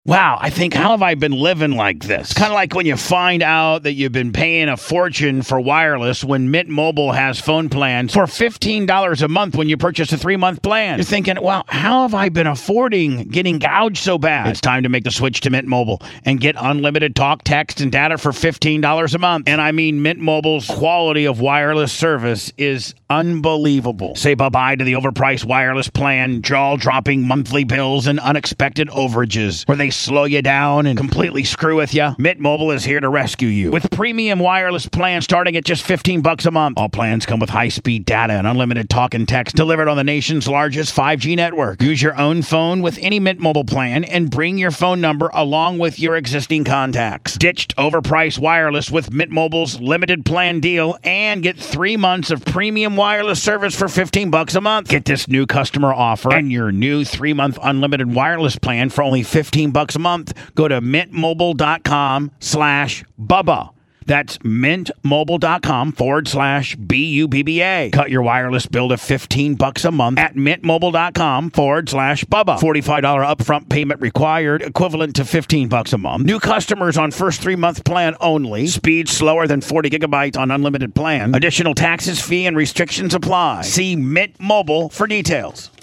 Wow, I think, how have I been living like this? Kind of like when you find out that you've been paying a fortune for wireless when Mint Mobile has phone plans for $15 a month when you purchase a 3-month plan. You're thinking, well, how have I been affording getting gouged so bad? It's time to make the switch to Mint Mobile and get unlimited talk, text, and data for $15 a month. And I mean, Mint Mobile's quality of wireless service is unbelievable. Say bye-bye to the overpriced wireless plan, jaw-dropping monthly bills, and unexpected overages where they slow you down and completely screw with you. Mint Mobile is here to rescue you with premium wireless plans starting at just $15 a month. All plans come with high-speed data and unlimited talk and text delivered on the nation's largest 5G network. Use your own phone with any Mint Mobile plan and bring your phone number along with your existing contacts. Ditched overpriced wireless with Mint Mobile's limited plan deal and get 3 months of premium wireless service for $15 a month. Get this new customer offer and your new 3-month unlimited wireless plan for only $15 a month. Go to mintmobile.com/Bubba. That's mintmobile.com/BUBBA. Cut your wireless bill to $15 a month at mintmobile.com/Bubba. $45 upfront payment required, equivalent to $15 a month. New customers on first 3-month plan only. Speed slower than 40 gigabytes on unlimited plan. Additional taxes, fee, and restrictions apply. See Mint Mobile for details.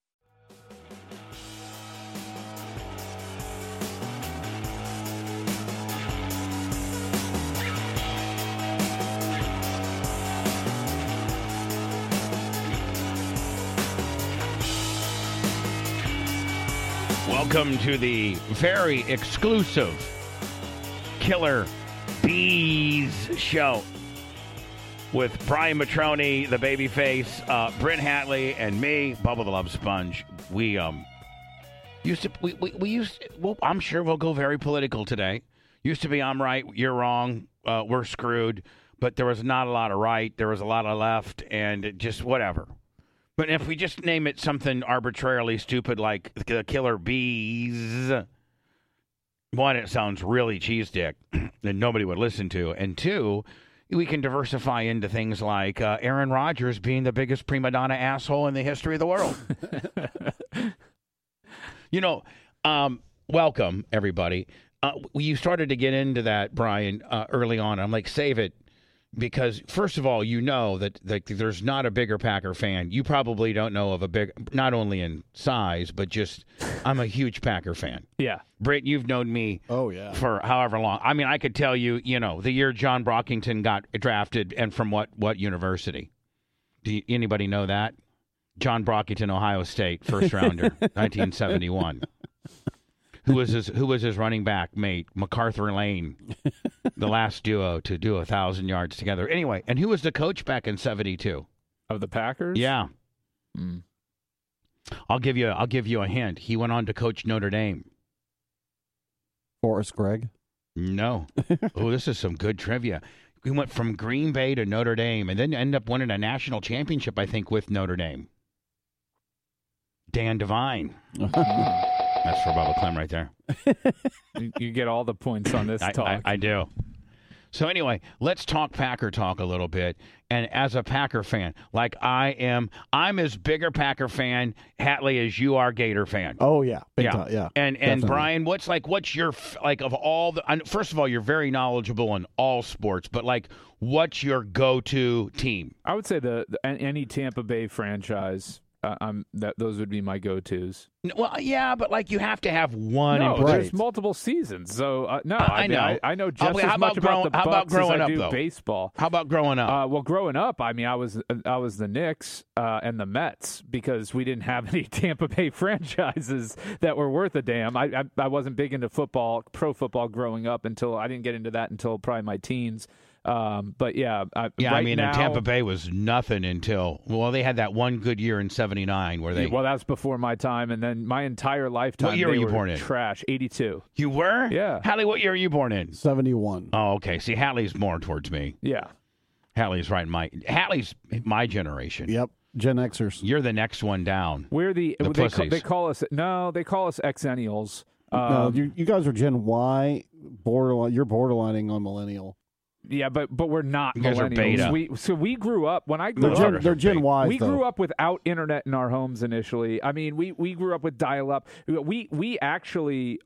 Welcome to the very exclusive Killer Bees show with Brian Matroni, the babyface, Brent Hatley, and me, Bubba the Love Sponge. We used to, well, I'm sure we'll go very political today. Used to be I'm right, you're wrong, we're screwed, but there was not a lot of right, there was a lot of left, and it just whatever. But if we just name it something arbitrarily stupid like the Killer Bees, one, it sounds really cheese dick that nobody would listen to. And two, we can diversify into things like Aaron Rodgers being the biggest prima donna asshole in the history of the world. Welcome, everybody. You started to get into that, Brian, early on. I'm like, save it. Because, first of all, you know that there's not a bigger Packer fan. You probably don't know of a big, not only in size, but just, I'm a huge Packer fan. Yeah. Britt, you've known me for however long. I mean, I could tell you, the year John Brockington got drafted and from what university. Anybody know that? John Brockington, Ohio State, first rounder, 1971. Who was his running back mate? MacArthur Lane, the last duo to do 1,000 yards together. Anyway, and who was the coach back in '72 of the Packers? Yeah. I'll give you a hint. He went on to coach Notre Dame. Forrest Gregg? No. Oh, this is some good trivia. He went from Green Bay to Notre Dame, and then ended up winning a national championship, I think, with Notre Dame. Dan Devine. That's for Bubba Clem right there. You get all the points on this talk. I do. So anyway, let's talk Packer talk a little bit. And as a Packer fan, like I'm as big a Packer fan, Hatley, as you are Gator fan. Oh, yeah. Big time, yeah. And Brian, what's your, of all the, first of all, you're very knowledgeable in all sports, but what's your go-to team? I would say any Tampa Bay franchise. Those would be my go-tos. Well, yeah, but you have to have one. No, there's multiple seasons. So no, I know. I know just as much about the Bucs as I do baseball. How about growing up? Well, growing up, I mean, I was the Knicks and the Mets because we didn't have any Tampa Bay franchises that were worth a damn. I wasn't big into football, pro football growing up until I didn't get into that until probably my teens. But yeah, and Tampa Bay was nothing until they had that one good year in '79 where they. Well, that's before my time, and then my entire lifetime. What year were you born in? Trash, 82. You were? Yeah. Hatley, what year were you born in? 71. Oh, okay. See, Hatley's more towards me. Yeah. Hatley's my generation. Yep. Gen Xers. You're the next one down. We're the pussies. They call us Xennials. No, you guys are Gen Y. Borderline. You're borderlining on millennial. Yeah, but we're not you guys millennials. Are beta. We grew up when I grew up. They're Gen Ys. We grew up without internet in our homes initially. I mean, we grew up with dial-up. We actually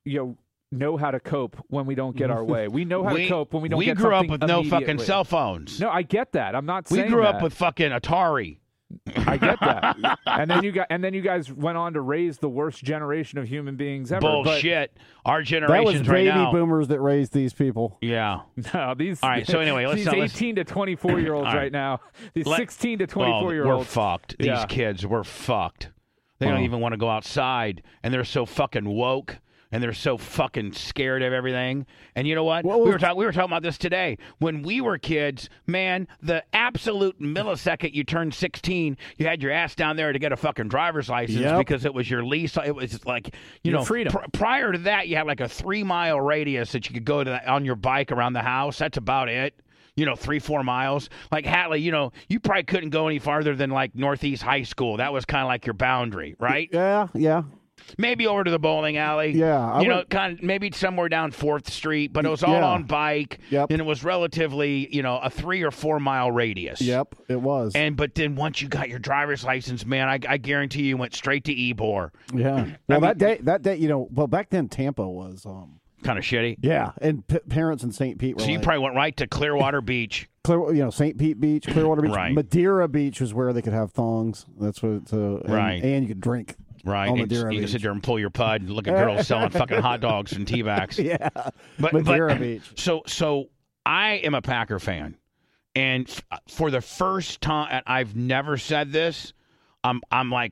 know how to cope when we don't get our way. We know how to cope when we don't get something. We grew up with no fucking cell phones. No, I get that. I'm not saying we grew up with fucking Atari. I get that. and then you guys went on to raise the worst generation of human beings ever. Bullshit. Our That generation's was right baby now. boomers that raised these people. Yeah. No, these. All right. So anyway, these 18 to 24 year olds right now. These 16 to 24 year olds. We're fucked. These kids, we're fucked. They don't even want to go outside, and they're so fucking woke. And they're so fucking scared of everything. And you know what? Well, we were talking about this today. When we were kids, man, the absolute millisecond you turned 16, you had your ass down there to get a fucking driver's license because it was your lease. It was like, your freedom. Prior to that, you had like a 3-mile radius that you could go to on your bike around the house. That's about it. 3-4 miles. Like Hatley, you probably couldn't go any farther than like Northeast High School. That was kind of like your boundary, right? Yeah. Maybe over to the bowling alley. Yeah. Kind of maybe somewhere down 4th Street, but it was all on bike. Yep. And it was relatively, a 3 or 4 mile radius. Yep, it was. But then once you got your driver's license, man, I guarantee you went straight to Ybor. Yeah. Well, that day, back then Tampa was kind of shitty. Yeah, and parents in St. Pete were So you probably went right to Clearwater Beach. St. Pete Beach, Clearwater Beach. Right. Madeira Beach was where they could have thongs. That's what right. And you could drink. Right, and you can sit there and pull your pud and look at girls selling fucking hot dogs and tea bags. Yeah, Madeira Beach. So I am a Packer fan, and for the first time, and I've never said this. I'm like,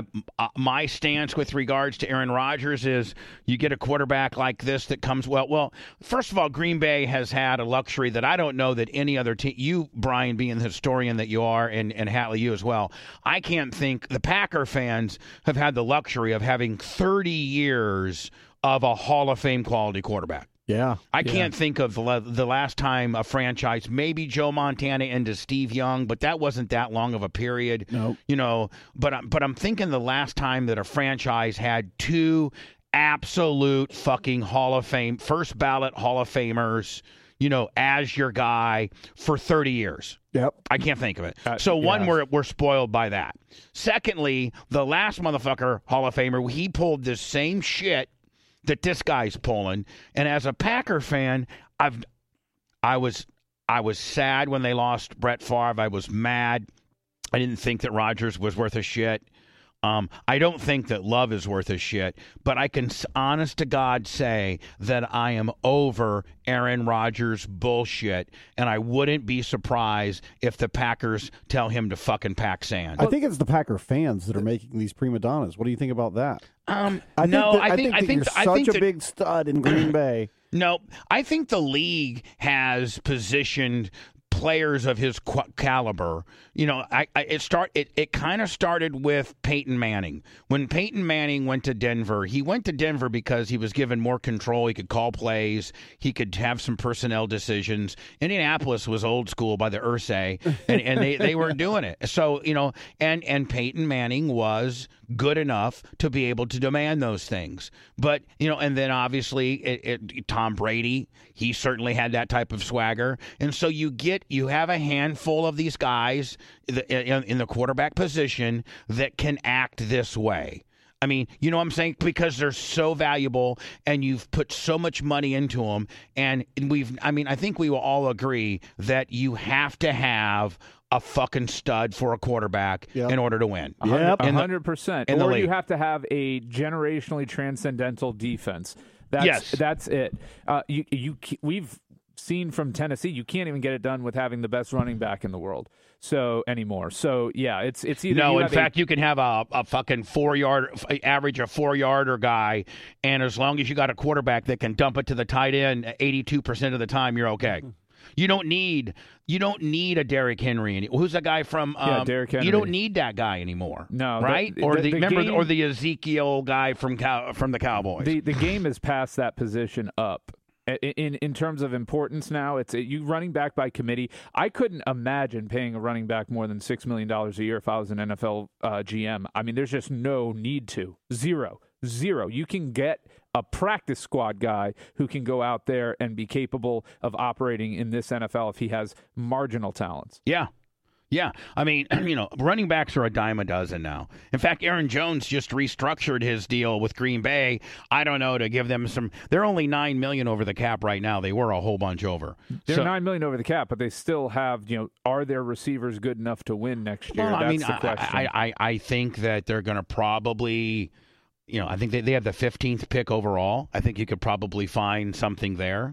my stance with regards to Aaron Rodgers is you get a quarterback like this that comes well. First of all, Green Bay has had a luxury that I don't know that any other team, you, Brian, being the historian that you are, and Hatley, you as well, I can't think the Packer fans have had the luxury of having 30 years of a Hall of Fame quality quarterback. Yeah. I can't think of the last time a franchise, maybe Joe Montana into Steve Young, but that wasn't that long of a period. No. But I'm thinking the last time that a franchise had 2 absolute fucking Hall of Fame, first ballot Hall of Famers, as your guy for 30 years. Yep. I can't think of it. We're spoiled by that. Secondly, the last motherfucker Hall of Famer, he pulled this same shit that this guy's pulling, and as a Packer fan, I was sad when they lost Brett Favre. I was mad. I didn't think that Rodgers was worth a shit. I don't think that Love is worth a shit, but I can honest to God say that I am over Aaron Rodgers bullshit, and I wouldn't be surprised if the Packers tell him to fucking pack sand. I think it's the Packer fans that are making these prima donnas. What do you think about that? I think you're such a big stud in Green Bay. No, I think the league has positioned players of his caliber. It kind of started with Peyton Manning. When Peyton Manning went to Denver, he went to Denver because he was given more control. He could call plays. He could have some personnel decisions. Indianapolis was old school by the Irsay, and they weren't doing it. So, and Peyton Manning was good enough to be able to demand those things. But, and then obviously Tom Brady, he certainly had that type of swagger. And so you have a handful of these guys in the quarterback position that can act this way. I mean, you know what I'm saying? Because they're so valuable and you've put so much money into them. And I think we will all agree that you have to have a fucking stud for a quarterback in order to win. 100%. Or you have to have a generationally transcendental defense. That's it. We've seen from Tennessee, you can't even get it done with having the best running back in the world. Anymore. So yeah, it's either no. In fact, you can have a fucking 4-yard average, a 4-yarder guy, and as long as you got a quarterback that can dump it to the tight end 82% of the time, you're okay. You don't need a Derrick Henry. Who's the guy from? Derrick Henry. You don't need that guy anymore. No, right? Or the Ezekiel guy from the Cowboys. The game has passed that position up. In terms of importance now, it's you running back by committee. I couldn't imagine paying a running back more than $6 million a year if I was an NFL GM. I mean, there's just no need to. Zero. You can get a practice squad guy who can go out there and be capable of operating in this NFL if he has marginal talents. Yeah. Yeah, I mean, running backs are a dime a dozen now. In fact, Aaron Jones just restructured his deal with Green Bay. I don't know, to give them some. They're only $9 million over the cap right now. They were a whole bunch over. They're $9 million over the cap, but they still have. Are their receivers good enough to win next year? Well, That's the question. I think that they're going to probably. I think they have the 15th pick overall. I think you could probably find something there.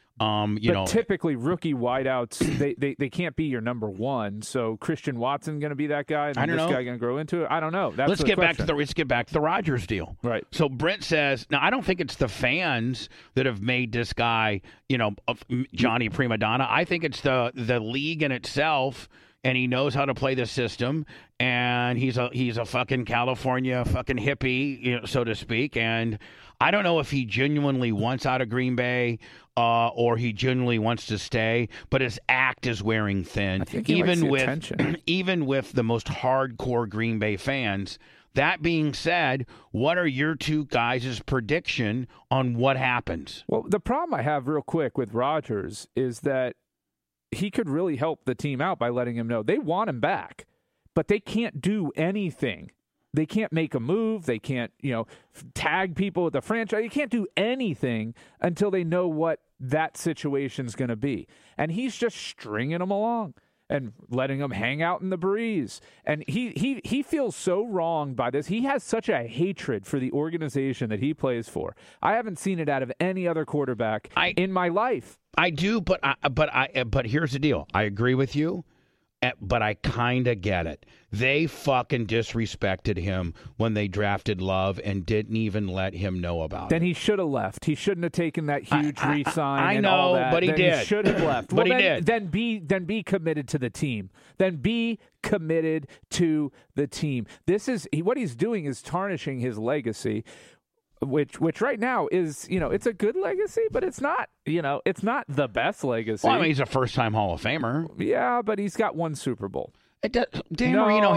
But typically rookie wideouts, they can't be your number one. So Christian Watson going to be that guy, and I don't know. This guy going to grow into it. I don't know. That's let's get back to the Rodgers deal. Right. So Brent says, now I don't think it's the fans that have made this guy, Johnny Prima Donna. I think it's the league in itself. And he knows how to play the system, and he's a fucking California fucking hippie, so to speak. And I don't know if he genuinely wants out of Green Bay or he genuinely wants to stay, but his act is wearing thin. I think he likes the attention. Even with the most hardcore Green Bay fans. That being said, what are your two guys' prediction on what happens? Well, the problem I have real quick with Rodgers is that he could really help the team out by letting him know they want him back, but they can't do anything. They can't make a move. They can't, tag people with the franchise. You can't do anything until they know what that situation's going to be. And he's just stringing them along and letting them hang out in the breeze. And he feels so wrong by this. He has such a hatred for the organization that he plays for. I haven't seen it out of any other quarterback in my life. I do, but here's the deal. I agree with you, but I kind of get it. They fucking disrespected him when they drafted Love and didn't even let him know about it. Then he should have left. He shouldn't have taken that huge re-sign. I and know, all that. but he did. He should have left. But he did. Then be committed to the team. Then be committed to the team. What he's doing is tarnishing his legacy. Which right now is, it's a good legacy, but it's not, it's not the best legacy. Well, I mean, he's a first-time Hall of Famer. Yeah, but he's got one Super Bowl. Dan Marino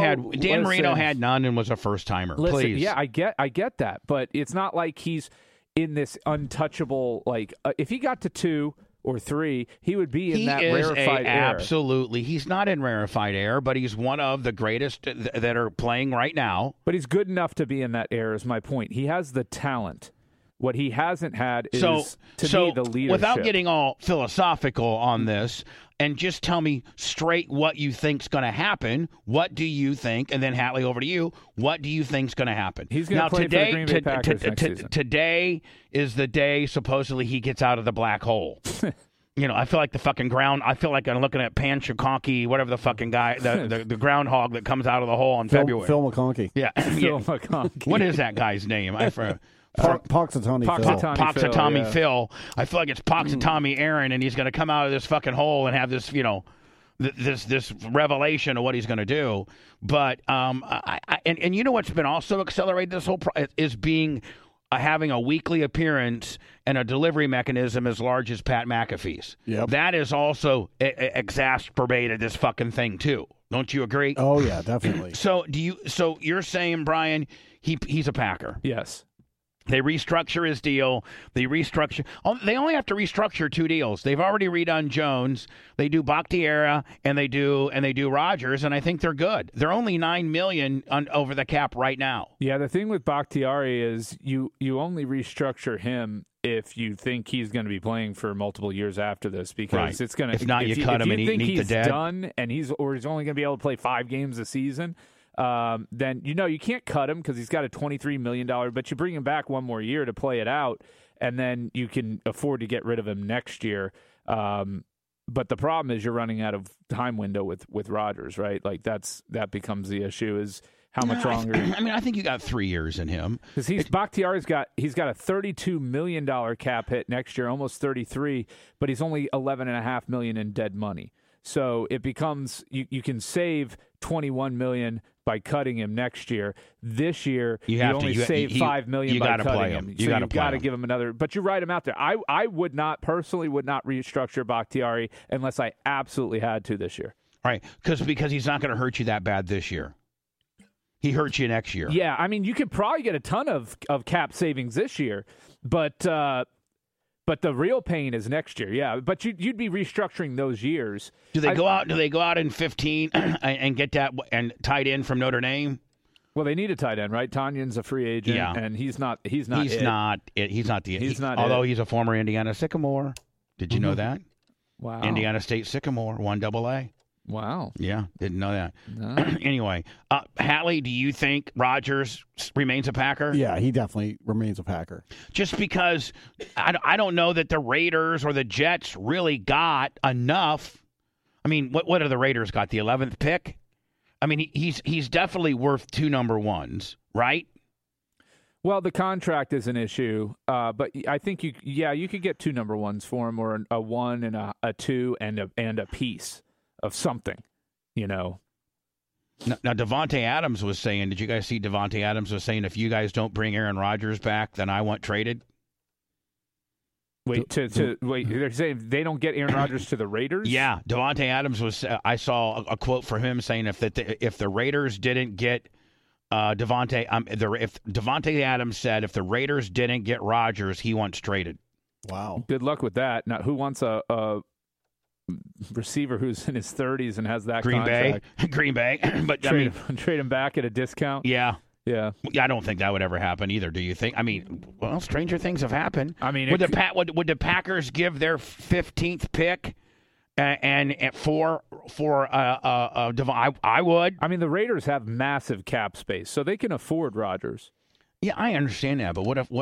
had none and was a first-timer. Please. Yeah, I get that, but it's not like he's in this untouchable, if he got to 2 or 3, he would be in that rarefied air. Absolutely. He's not in rarefied air, but he's one of the greatest that are playing right now. But he's good enough to be in that air is my point. He has the talent. What he hasn't had is, to me, the leadership. Without getting all philosophical on this, and just tell me straight what you think's going to happen. What do you think? And then, Hatley, over to you. What do you think's going to happen? He's going to play for the Green Bay Packers next season. Today is the day, supposedly, he gets out of the black hole. I feel like the fucking ground. I feel like I'm looking at Pan Chikonki, whatever the fucking guy, the groundhog that comes out of the hole in February. Phil McConkey. Yeah. Phil McConkey. What is that guy's name? Punxsutawney Phil. I feel like it's Punxsutawney Aaron, and he's going to come out of this fucking hole and have this, this revelation of what he's going to do. But and you know what's been also accelerated this whole is having a weekly appearance and a delivery mechanism as large as Pat McAfee's. Yep. That has also exacerbated this fucking thing too. Don't you agree? Oh yeah, definitely. So you're saying, Brian, he's a Packer? Yes. They restructure his deal. They only have to restructure 2 deals. They've already redone Jones. They do Bakhtiari and they do Rodgers, and I think they're good. They're only $9 million over the cap right now. Yeah, the thing with Bakhtiari is you only restructure him if you think he's going to be playing for multiple years after this, because it's going to. If not, you cut him and eat the dead. Done, and he's only going to be able to play 5 games a season. Then you can't cut him because he's got a $23 million, but you bring him back one more year to play it out, and then you can afford to get rid of him next year. But the problem is you're running out of time window with Rodgers, right? Like that becomes the issue is how much longer. I think you got 3 years in him. Because Bakhtiari's got a $32 million cap hit next year, almost 33, but he's only $11.5 million in dead money. So it becomes you can save $21 million by cutting him next year. This year, you only save $5 million by cutting him. You got to give him another. But you write him out there. I would not restructure Bakhtiari unless I absolutely had to this year. All right, because he's not going to hurt you that bad this year. He hurts you next year. Yeah, I mean, you could probably get a ton of cap savings this year, but But the real pain is next year. Yeah, but you'd be restructuring those years. Do they go out in 15 and get that and tight end from Notre Dame? Well, they need a tight end, right? Tanyan's a free agent, and he's not. He's not it. Although he's a former Indiana Sycamore. Did you know that? Wow. Indiana State Sycamore, 1AA. Wow. Yeah, didn't know that. No. Anyway, Hallie, do you think Rodgers remains a Packer? Yeah, he definitely remains a Packer. Just because I don't know that the Raiders or the Jets really got enough. I mean, what are the Raiders got? The 11th pick? I mean, he's definitely worth 2 number ones, right? Well, the contract is an issue, but I think you could get 2 number ones for him, or a 1 and a 2 and a piece of something, Now, Davante Adams was saying, did you guys see Davante Adams was saying, if you guys don't bring Aaron Rodgers back, then I want traded? Wait, they're saying they don't get Aaron Rodgers to the Raiders? Yeah, Davante Adams was. I saw a quote from him saying if the Raiders didn't get Davante, if Davante Adams said if the Raiders didn't get Rodgers, he wants traded. Wow. Good luck with that. Now, who wants a receiver who's in his 30s and has that contract? Green Bay, but trade him back at a discount. Yeah. Yeah, I don't think that would ever happen either. Do you think? I mean, well, stranger things have happened. I mean, would the Packers give their 15th pick and for I would. I mean, the Raiders have massive cap space, so they can afford Rodgers. Yeah, I understand that, but what if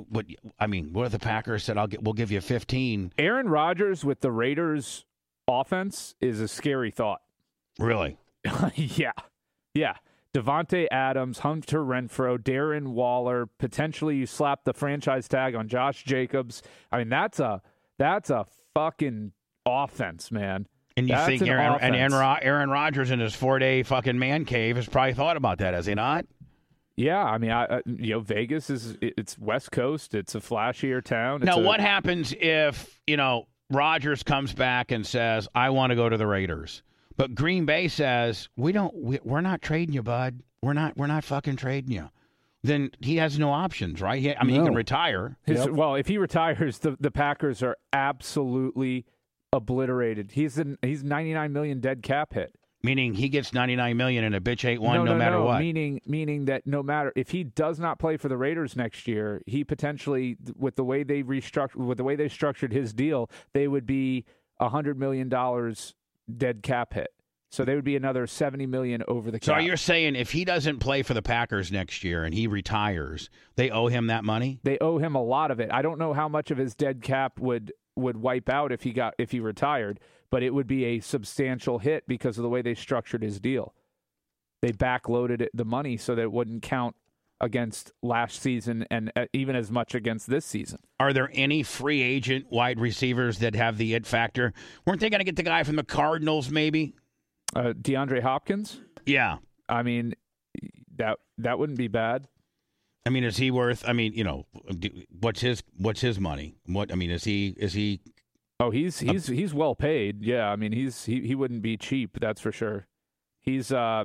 the Packers said we'll give you 15? Aaron Rodgers with the Raiders offense is a scary thought. Really? Yeah. Davante Adams, Hunter Renfrow, Darren Waller. Potentially, you slap the franchise tag on Josh Jacobs. I mean, that's a fucking offense, man. And you think Aaron Rodgers in his 4-day fucking man cave has probably thought about that, has he not? Yeah, I mean, Vegas it's West Coast. It's a flashier town. Now, what happens if Rodgers comes back and says, "I want to go to the Raiders"? But Green Bay says, we're not trading you, bud. We're not fucking trading you. Then he has no options, right? He can retire. Well, if he retires, the Packers are absolutely obliterated. He's $99 million dead cap hit. Meaning he gets $99 million and a bitch ain't one no matter what. Meaning that no matter if he does not play for the Raiders next year, he potentially, with the way they structured his deal, they would be $100 million dead cap hit. So they would be another $70 million over the cap. So you're saying if he doesn't play for the Packers next year and he retires, they owe him that money? They owe him a lot of it. I don't know how much of his dead cap would wipe out if he retired, but it would be a substantial hit because of the way they structured his deal. They backloaded the money so that it wouldn't count against last season and even as much against this season. Are there any free agent wide receivers that have the it factor? Weren't they going to get the guy from the Cardinals maybe? DeAndre Hopkins? Yeah. I mean, that wouldn't be bad. I mean, is he worth? I mean, what's his money? Is he? Oh, he's well paid. Yeah, I mean, he wouldn't be cheap. That's for sure. He's a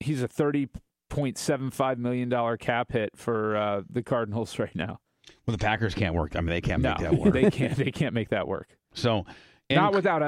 $30.75 million cap hit for the Cardinals right now. Well, the Packers can't work. I mean, they can't make that work. They can't make that work. So. Not without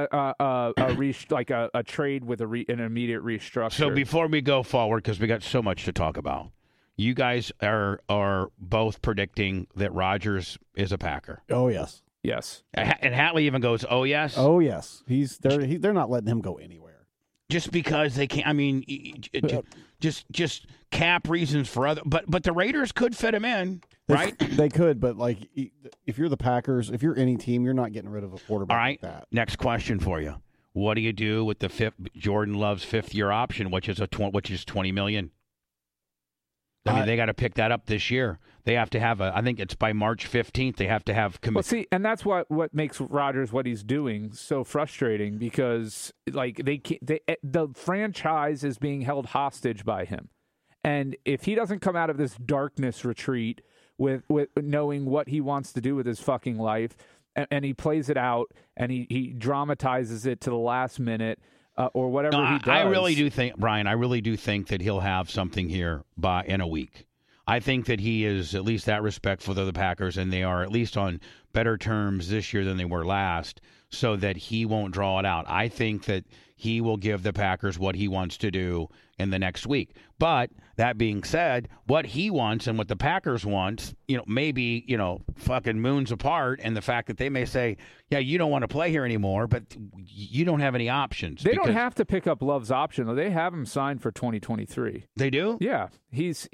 a trade with an immediate restructure. So before we go forward, because we got so much to talk about, you guys are both predicting that Rodgers is a Packer. Oh yes, yes. And Hatley even goes, "Oh yes, oh yes." They're not letting him go anywhere. Just because they can't. I mean, just cap reasons for other. But the Raiders could fit him in. Right? They could, but if you're the Packers, if you're any team, you're not getting rid of a quarterback All right. like that. Next question for you. What do you do with the Jordan Love's 5th-year option, which is $20 million? I mean, they got to pick that up this year. They have to have I think it's by March 15th, they have to have Well, see, and that's what makes Rodgers what he's doing so frustrating because the franchise is being held hostage by him. And if he doesn't come out of this darkness retreat with knowing what he wants to do with his fucking life, and he plays it out, and he dramatizes it to the last minute, or whatever he does. I really do think, Brian, that he'll have something here in a week. I think that he is at least that respectful of the Packers, and they are at least on better terms this year than they were last, so that he won't draw it out. I think that he will give the Packers what he wants to do in the next week. But that being said, what he wants and what the Packers want, maybe, fucking moons apart. And the fact that they may say, yeah, you don't want to play here anymore, but you don't have any options. They don't have to pick up Love's option, though. They have him signed for 2023. They do? Yeah. His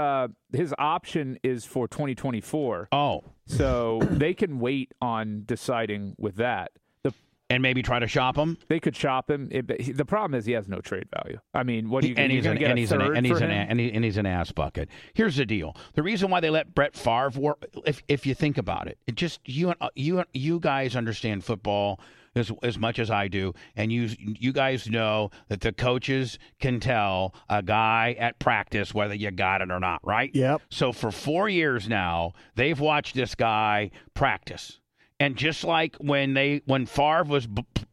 option is for 2024. Oh. So they can wait on deciding with that. And maybe try to shop him. They could shop him. The problem is he has no trade value. I mean, what are you going to get? He's an ass bucket. Here's the deal: the reason why they let Brett Favre work, if you think about it, it just you guys understand football as much as I do, and you guys know that the coaches can tell a guy at practice whether you got it or not, right? Yep. So for 4 years now, they've watched this guy practice. And just like when Favre was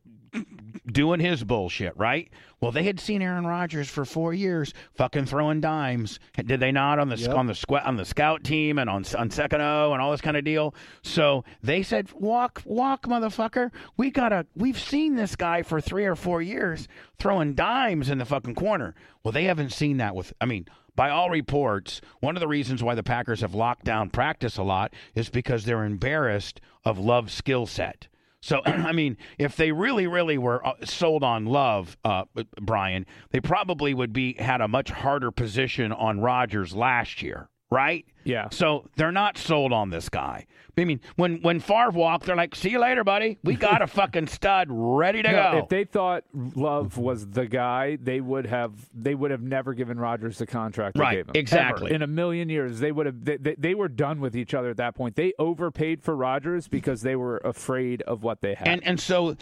doing his bullshit, right? Well, they had seen Aaron Rodgers for 4 years fucking throwing dimes. Did they not on the scout team and on second O and all this kind of deal? So they said, walk, motherfucker. We've seen this guy for 3 or 4 years throwing dimes in the fucking corner. Well, they haven't seen that by all reports, one of the reasons why the Packers have locked down practice a lot is because they're embarrassed of Love's skill set. So, I mean, if they really, really were sold on Love, Brian, they probably had a much harder position on Rodgers last year, right? Yeah. So they're not sold on this guy. I mean, when Favre walked, they're like, see you later, buddy. We got a fucking stud ready to go. If they thought Love was the guy, they would have never given Rodgers the contract they gave him. Exactly. Ever. In a million years, they would have. They were done with each other at that point. They overpaid for Rodgers because they were afraid of what they had. And so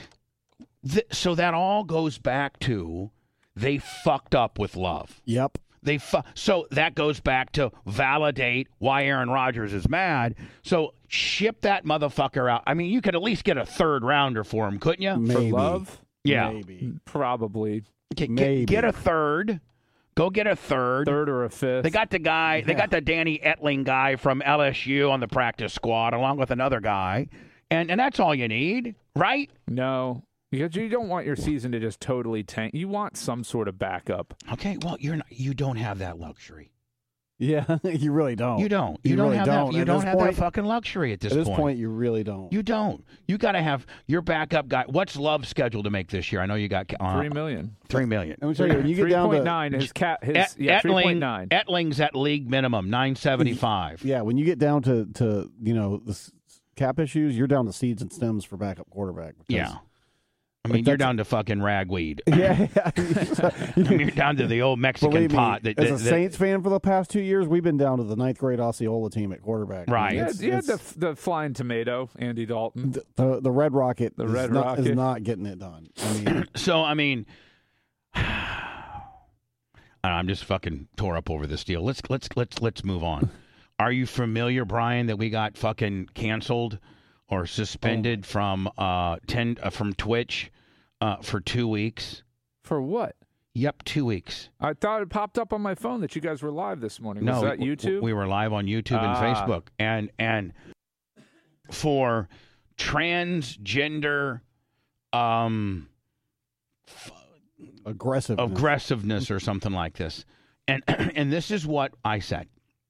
that all goes back to they fucked up with Love. Yep. So that goes back to validate why Aaron Rodgers is mad. So ship that motherfucker out. I mean, you could at least get a third rounder for him, couldn't you? Maybe. For Love? Yeah. Maybe. Probably. Maybe. Get a third. Go get a third. Third or a fifth. They got the guy. Yeah. They got the Danny Etling guy from LSU on the practice squad, along with another guy, and that's all you need, right? No. Because you don't want your season to just totally tank. You want some sort of backup. Okay, well, you don't have that luxury. Yeah, you really don't. You don't. You don't really have don't. that. You don't have that fucking luxury at this point. At this point, you really don't. You don't. You got to have your backup guy. What's Love scheduled to make this year? I know you got $3 million. $3 million. Let me tell you, when you get down to 3.9, his cap. His 3.9. Etling's at league minimum, $975. Yeah, when you get down to the cap issues, you're down to seeds and stems for backup quarterback. Yeah. I mean, you're down to fucking ragweed. Yeah. You're down to the old Mexican pot. As a Saints fan for the past 2 years, we've been down to the ninth grade Osceola team at quarterback. Right. You had the flying tomato, Andy Dalton. The Red Rocket. Rocket is not getting it done. I'm just fucking tore up over this deal. Let's move on. Are you familiar, Brian, that we got fucking canceled or suspended from Twitch for 2 weeks? For what? Yep, 2 weeks. I thought it popped up on my phone that you guys were live this morning. No, was that YouTube? We were live on YouTube and Facebook. And for transgender aggressiveness or something like this. And this is what I said.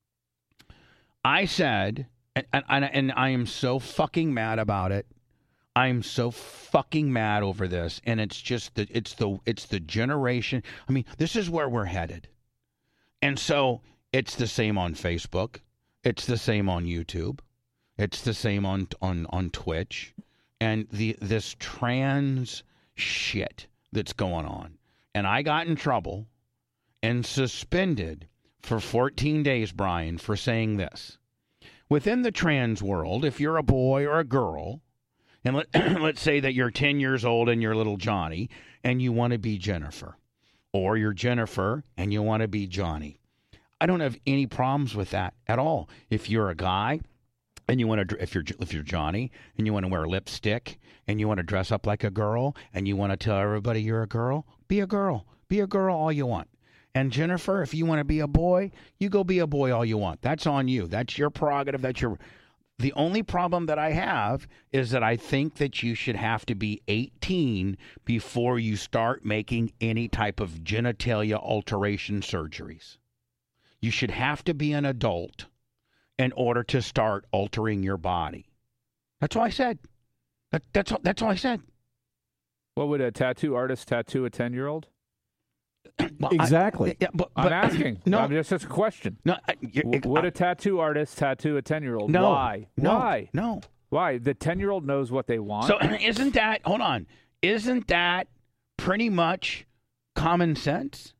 I said, and I am so fucking mad about it. I'm so fucking mad over this, and it's just it's the generation. I mean, this is where we're headed, and so it's the same on Facebook, it's the same on YouTube, it's the same on Twitch, and this trans shit that's going on. And I got in trouble and suspended for 14 days, Brian, for saying this. Within the trans world, if you're a boy or a girl, and let's say that you're 10 years old and you're little Johnny and you want to be Jennifer, or you're Jennifer and you want to be Johnny. I don't have any problems with that at all. If you're a guy and you want to, if you're Johnny and you want to wear lipstick and you want to dress up like a girl and you want to tell everybody you're a girl, be a girl. Be a girl all you want. And Jennifer, if you want to be a boy, you go be a boy all you want. That's on you. That's your prerogative. The only problem that I have is that I think that you should have to be 18 before you start making any type of genitalia alteration surgeries. You should have to be an adult in order to start altering your body. That's all I said. That's all I said. What would a tattoo artist tattoo a 10-year-old? Well, exactly. But I'm asking. No, I'm just a question. No, Would a tattoo artist tattoo a 10-year-old? No. Why? No. Why? No. Why? The 10-year-old knows what they want. So isn't that? Hold on. Isn't that pretty much common sense?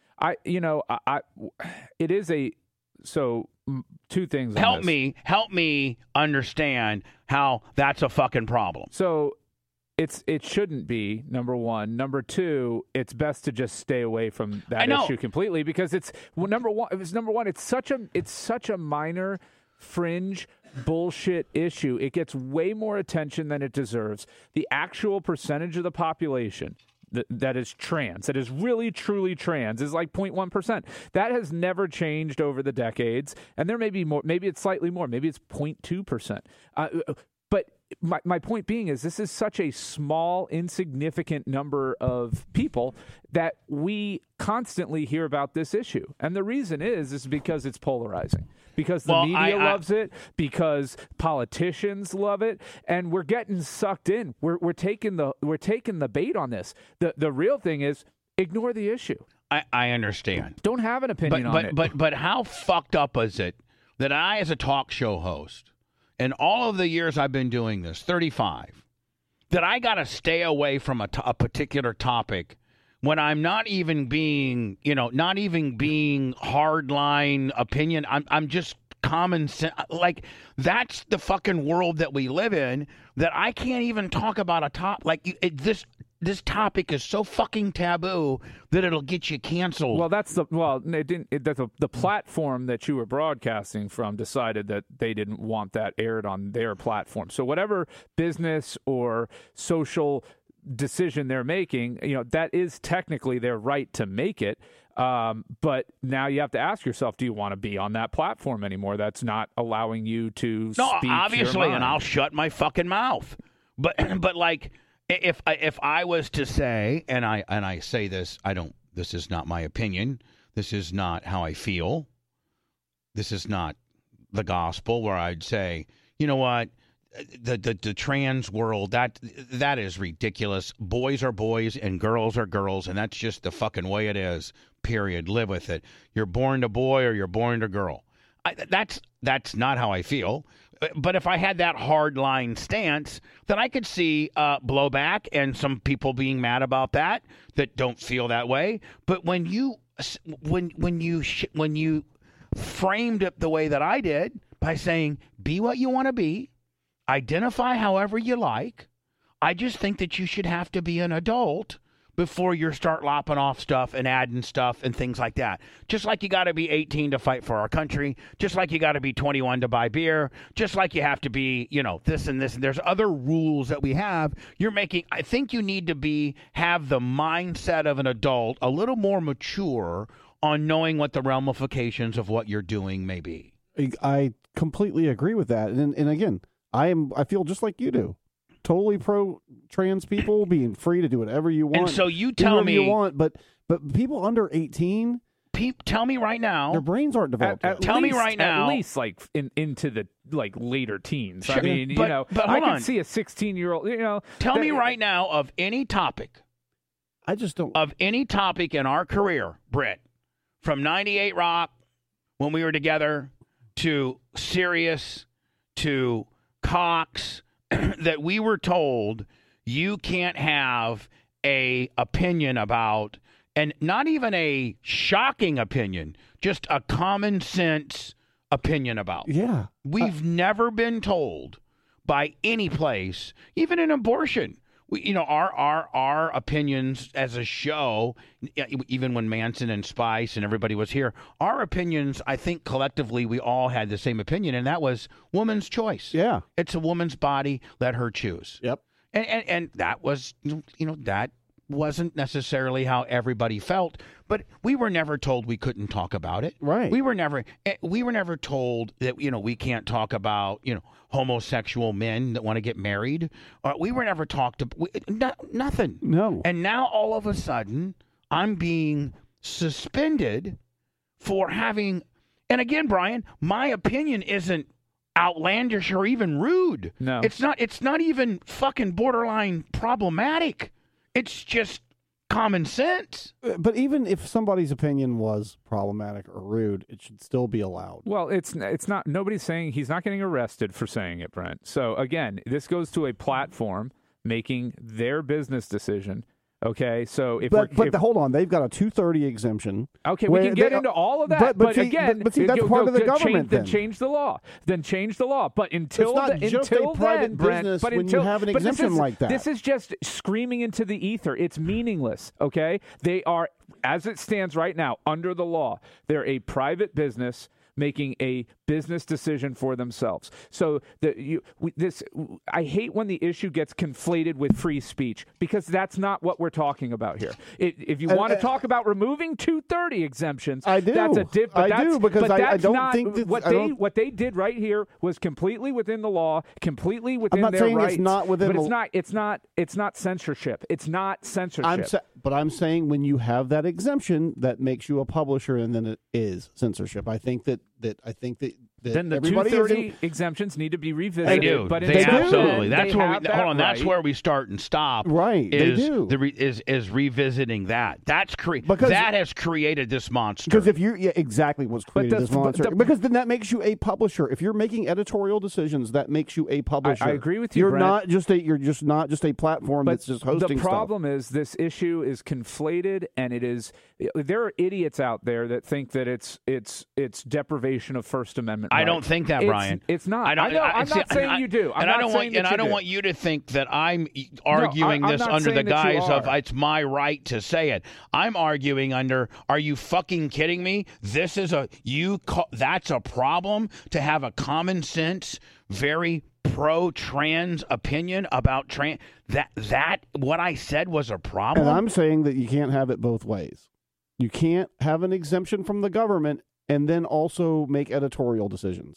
It is a. So two things. Help me understand how that's a fucking problem. So it shouldn't be, number one. Number two, it's best to just stay away from that issue completely because number one. It's such a minor fringe bullshit issue. It gets way more attention than it deserves. The actual percentage of the population that is trans, that is really truly trans, is like 0.1%. That has never changed over the decades, and there may be more. Maybe it's slightly more. Maybe it's 0.2%. But my point being is this is such a small, insignificant number of people that we constantly hear about this issue. And the reason is because it's polarizing, because the media loves it, because politicians love it, and we're getting sucked in. We're taking the bait on this. The real thing is ignore the issue. I understand. Don't have an opinion on it. But how fucked up is it that I, as a talk show host, in all of the years I've been doing this, 35, that I got to stay away from a particular topic when I'm not even being hardline opinion. I'm just common sense. Like, that's the fucking world that we live in, that I can't even talk about a top like this topic is so fucking taboo that it'll get you canceled. Well, the platform that you were broadcasting from decided that they didn't want that aired on their platform. So whatever business or social decision they're making, that is technically their right to make it. But now you have to ask yourself, do you want to be on that platform anymore? That's not allowing you to speak obviously, your mind. and I'll shut my fucking mouth. But like, if I was to say, and I say this, this is not my opinion. This is not how I feel. This is not the gospel, where I'd say, you know what, the trans world, that is ridiculous. Boys are boys and girls are girls, and that's just the fucking way it is. Period. Live with it. You're born to boy or you're born to girl. That's not how I feel. But if I had that hard line stance, then I could see blowback and some people being mad about that don't feel that way. But when you framed it the way that I did, by saying be what you want to be, identify however you like, I just think that you should have to be an adult before you start lopping off stuff and adding stuff and things like that. Just like you got to be 18 to fight for our country, just like you got to be 21 to buy beer, just like you have to be, this and this. And there's other rules that we have. I think you need to have the mindset of an adult, a little more mature on knowing what the ramifications of what you're doing may be. I completely agree with that. And again, I feel just like you do. Totally pro trans people being free to do whatever you want. And so you tell me you want, but people under 18, tell me right now, their brains aren't developed. Tell me right now, at least like into the later teens. Sure, I mean, but I can see a 16-year-old. Tell me right now of any topic. I just don't. Of any topic in our career, Britt, from 98 Rock when we were together to Sirius to Cox, that we were told you can't have a opinion about, and not even a shocking opinion, just a common sense opinion about. Yeah. We've never been told by any place, even in abortion. Our opinions as a show, even when Manson and Spice and everybody was here, our opinions, I think collectively we all had the same opinion, and that was woman's choice. Yeah. It's a woman's body, let her choose. Yep. And that was, that wasn't necessarily how everybody felt, but we were never told we couldn't talk about it. Right. We were never told that, we can't talk about, homosexual men that want to get married. We were never talked about nothing. No. And now all of a sudden I'm being suspended for having, and again, Brian, my opinion isn't outlandish or even rude. No. It's not even fucking borderline problematic. It's just common sense. But even if somebody's opinion was problematic or rude, it should still be allowed. Well, it's not. Nobody's saying he's not getting arrested for saying it, Brent. So again, this goes to a platform making their business decision. Okay, so hold on, they've got a 230 exemption. Okay, we can get into all of that, but again, that's part of the government. Then change the law. But until it's not just a private business when you have an exemption like that. This is just screaming into the ether. It's meaningless. Okay, they are, as it stands right now, under the law. They're a private business making a business decision for themselves. So I hate when the issue gets conflated with free speech, because that's not what we're talking about here. If you want to talk about removing 230 exemptions, I do. That's a dip. But I do, because I don't not, think that what they did right here was completely within the law, completely within their rights. I'm not saying it's not within but it's not censorship. It's not censorship. But I'm saying when you have that exemption, that makes you a publisher, and then it is censorship. I think that then the everybody 230 exemptions need to be revisited. They do. But they absolutely. That's That's where we start and stop. Right. Is they do. Is revisiting that. That has created this monster. Because exactly what's created this monster. Because then that makes you a publisher. If you're making editorial decisions, that makes you a publisher. I agree with you. You're Brent. you're just not just a platform that's just hosting stuff. The problem is this issue is conflated, and it is. There are idiots out there that think that it's deprivation of First Amendment rights. I don't think that, Brian. It's not. I'm not saying you do. I don't want you to think that I'm arguing this under the guise of it's my right to say it. I'm arguing under, are you fucking kidding me? That's a problem to have a common sense, very pro-trans opinion about trans. That what I said was a problem. And I'm saying that you can't have it both ways. You can't have an exemption from the government and then also make editorial decisions.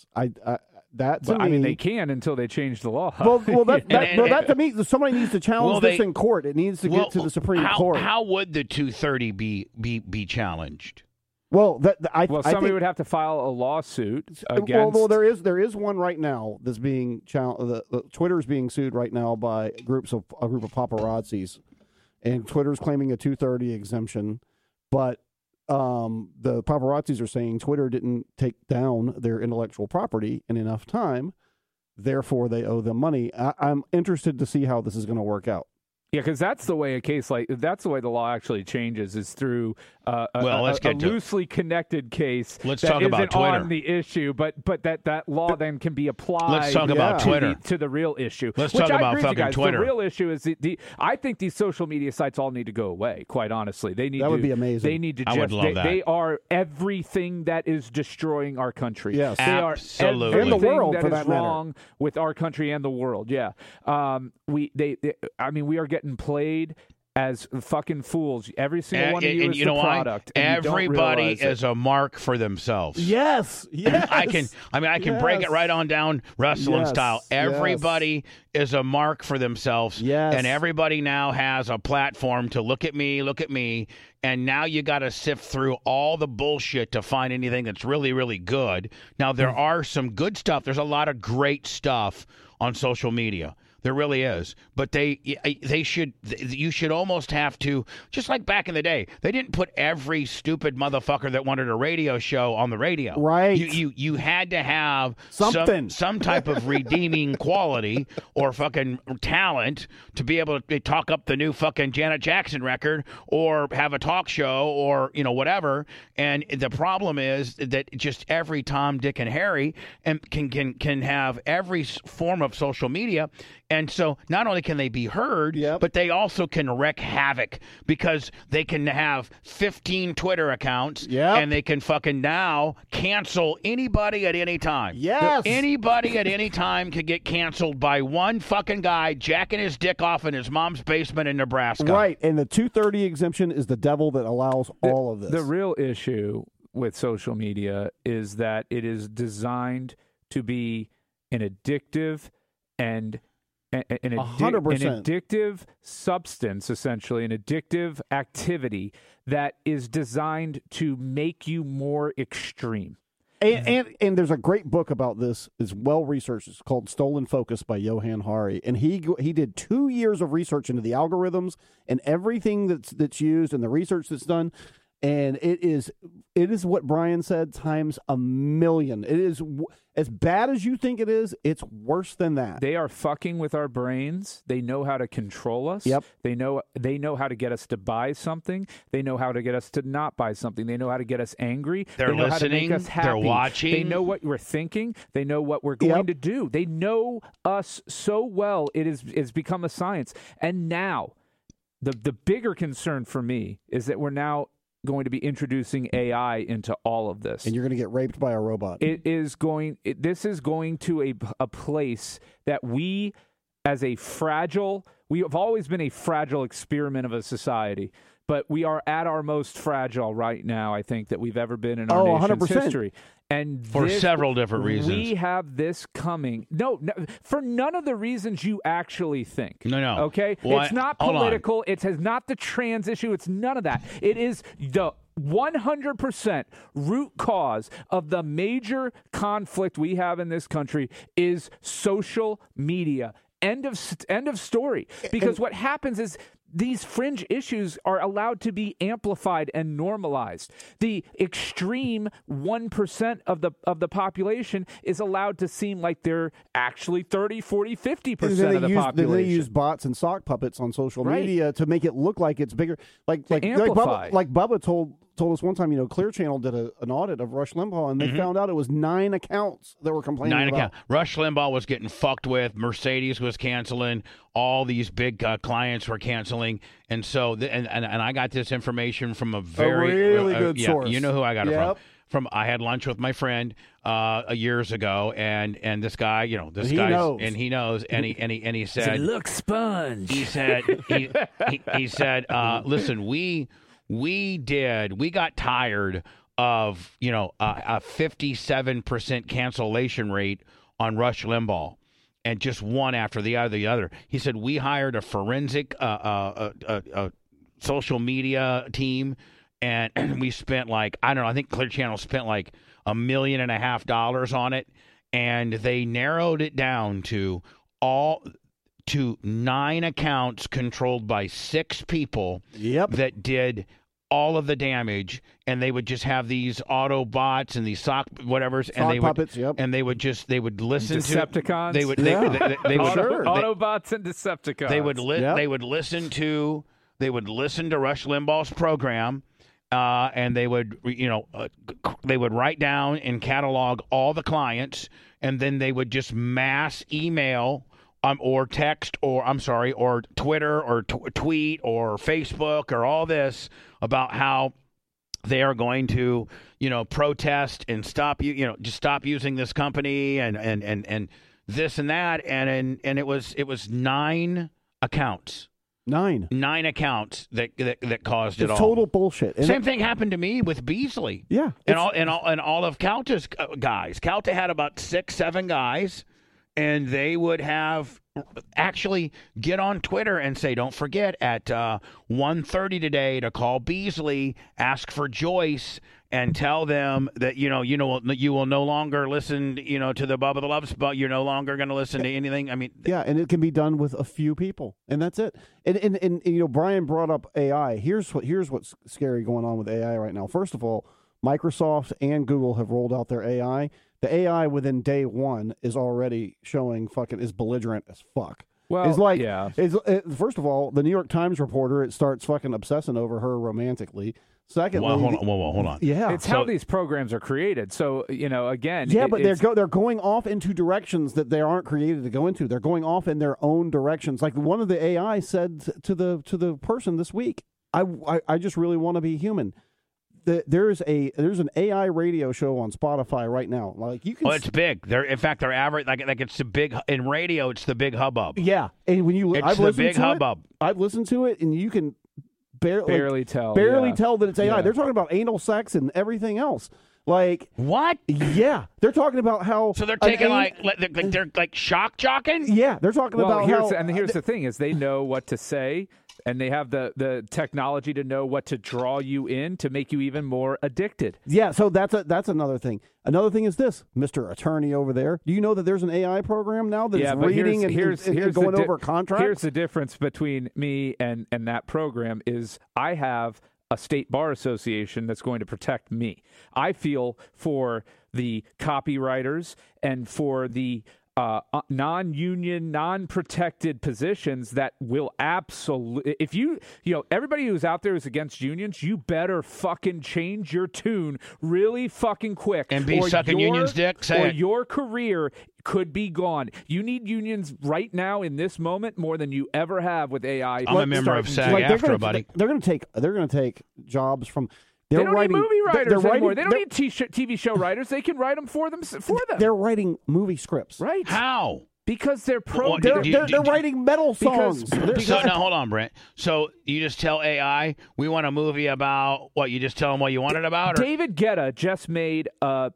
They can until they change the law. That to me, somebody needs to challenge this in court. It needs to get to the Supreme Court. How would the 230 be challenged? Well, somebody would have to file a lawsuit against. Well, there is one right now that's being challenged. Twitter is being sued right now by a group of paparazzis, and Twitter's claiming a 230 exemption, but the paparazzis are saying Twitter didn't take down their intellectual property in enough time, therefore they owe them money. I'm interested to see how this is going to work out. Yeah, because that's the way that's the way the law actually changes, is through a loosely connected case. Let's that talk about isn't Twitter. On the issue, but that law then can be applied. Let's talk about Twitter to the real issue. Let's talk about fucking Twitter. The real issue is I think these social media sites all need to go away. Quite honestly, that would be amazing. They need to. I would love that. They are everything that is destroying our country. Yes, they absolutely. are everything and the world that for is that matter. wrong with our country and the world. Yeah, we are getting played as fucking fools. Every single one of you is the product. Everybody is a mark for themselves. Yes. I can break it right on down wrestling style. Everybody is a mark for themselves. Yes. And everybody now has a platform to look at me. And now you got to sift through all the bullshit to find anything that's really, really good. Now, there are some good stuff. There's a lot of great stuff on social media. There really is. But you should almost have to, just like back in the day, they didn't put every stupid motherfucker that wanted a radio show on the radio. Right. You had to have something, some type of redeeming quality or fucking talent to be able to talk up the new fucking Janet Jackson record or have a talk show or, whatever. And the problem is that just every Tom, Dick, and Harry can have every form of social media. And so not only can they be heard, but they also can wreak havoc because they can have 15 Twitter accounts and they can fucking now cancel anybody at any time. Yes. Anybody at any time could get canceled by one fucking guy jacking his dick off in his mom's basement in Nebraska. Right. And the 230 exemption is the devil that allows all of this. The real issue with social media is that it is designed to be an addictive and an 100%. addictive substance, essentially, an addictive activity that is designed to make you more extreme. And there's a great book about this. It's well researched. It's called Stolen Focus by Johan Hari, and he did 2 years of research into the algorithms and everything that's used and the research that's done. And it is what Brian said times a million. It is as bad as you think it is. It's worse than that. They are fucking with our brains. They know how to control us. Yep. They know how to get us to buy something. They know how to get us to not buy something. They know how to get us angry. They're they know listening. How to make us happy. They're watching. They know what we're thinking. They know what we're going to do. They know us so well. It's become a science. And now, the bigger concern for me is that we're now going to be introducing AI into all of this. And you're going to get raped by a robot. This is going to a place that we have always been a fragile experiment of a society, but we are at our most fragile right now, I think, that we've ever been in our nation's 100%. history. And for several different reasons. We have this coming. No, for none of the reasons you actually think. No. Okay? Well, it's not political. It has not the trans issue. It's none of that. It is the 100% root cause of the major conflict we have in this country is social media. End of story. Because what happens is these fringe issues are allowed to be amplified and normalized. The extreme 1% of the population is allowed to seem like they're actually 30, 40, 50% of the population. They use bots and sock puppets on social media to make it look like it's bigger. Like Bubba told us one time, Clear Channel did an audit of Rush Limbaugh, and they found out it was 9 accounts that were complaining about. Rush Limbaugh was getting fucked with. Mercedes was canceling. All these big clients were canceling. And so, and I got this information from a really good source. You know who I got it from. I had lunch with my friend years ago, and this guy, this guy, and he knows, and he said, "Look, sponge." He said, he said, listen, we got tired of a 57% cancellation rate on Rush Limbaugh, and just one after the other. He said we hired a forensic social media team, and we spent I think Clear Channel spent $1.5 million on it, and they narrowed it down to 9 accounts controlled by 6 people that did all of the damage, and they would just have these Autobots and these sock puppets, and they would listen Decepticons? to Autobots and Decepticons. They would listen to Rush Limbaugh's program, and they would write down and catalog all the clients, and then they would just mass email or text or Twitter or tweet or Facebook or all this about how they are going to protest and stop just stop using this company and this and that, and it was 9 accounts. 9 accounts that caused it all. Total bullshit. Same thing happened to me with Beasley. Yeah, and all of Calta's guys. Calta had about 6-7 guys, and they would have actually get on Twitter and say, "Don't forget at 1:30 today to call Beasley, ask for Joyce, and tell them that you will no longer listen to the Bubba the Love Spot. You're no longer going to listen to anything." I mean, and it can be done with a few people, and that's it. And Brian brought up AI. Here's what's scary going on with AI right now. First of all, Microsoft and Google have rolled out their AI. The AI within day one is already showing is belligerent as fuck. Well, It's like, yeah. First of all, the New York Times reporter, it starts fucking obsessing over her romantically. Secondly, Well, hold on. yeah, It's how these programs are created. So, again. yeah, but they're going off into directions that they aren't created to go into. They're going off in their own directions. Like one of the AI said to the person this week, I just really want to be human. There's an AI radio show on Spotify right now. Like you can. Well, it's big. In fact, they're average. Like it's the big in radio. It's the big hubbub. Yeah, and when you, It's the big hubbub. I've listened to it, and you can barely tell that it's AI. Yeah. They're talking about anal sex and everything else. Like What? yeah, they're talking about how. So they're taking they're like shock jocking. Yeah, they're talking about how. Here's the thing: is they know what to say, and they have the technology to know what to draw you in to make you even more addicted. Yeah, so that's another thing. Another thing is this, Mr. Attorney over there. Do you know that there's an AI program now that's reading and going over contracts? Here's the difference between me and that program is I have a state bar association that's going to protect me. I feel for the copywriters and for the non-union, non-protected positions that will absolutely, if everybody who's out there is against unions, you better fucking change your tune really fucking quick. And be sucking unions' dick. Say it. Your career could be gone. You need unions right now in this moment more than you ever have with AI. I'm a member of SAG-AFTRA, buddy. They're going to take jobs from. They don't writing, need movie writers anymore. They don't they're- need TV show writers. They can write them for them. They're writing movie scripts. Right. How? Because they're Well, They're writing metal songs. So now hold on, Brent. So you just tell AI we want a movie about what? You just tell them what you want it about? Or? David Guetta just made a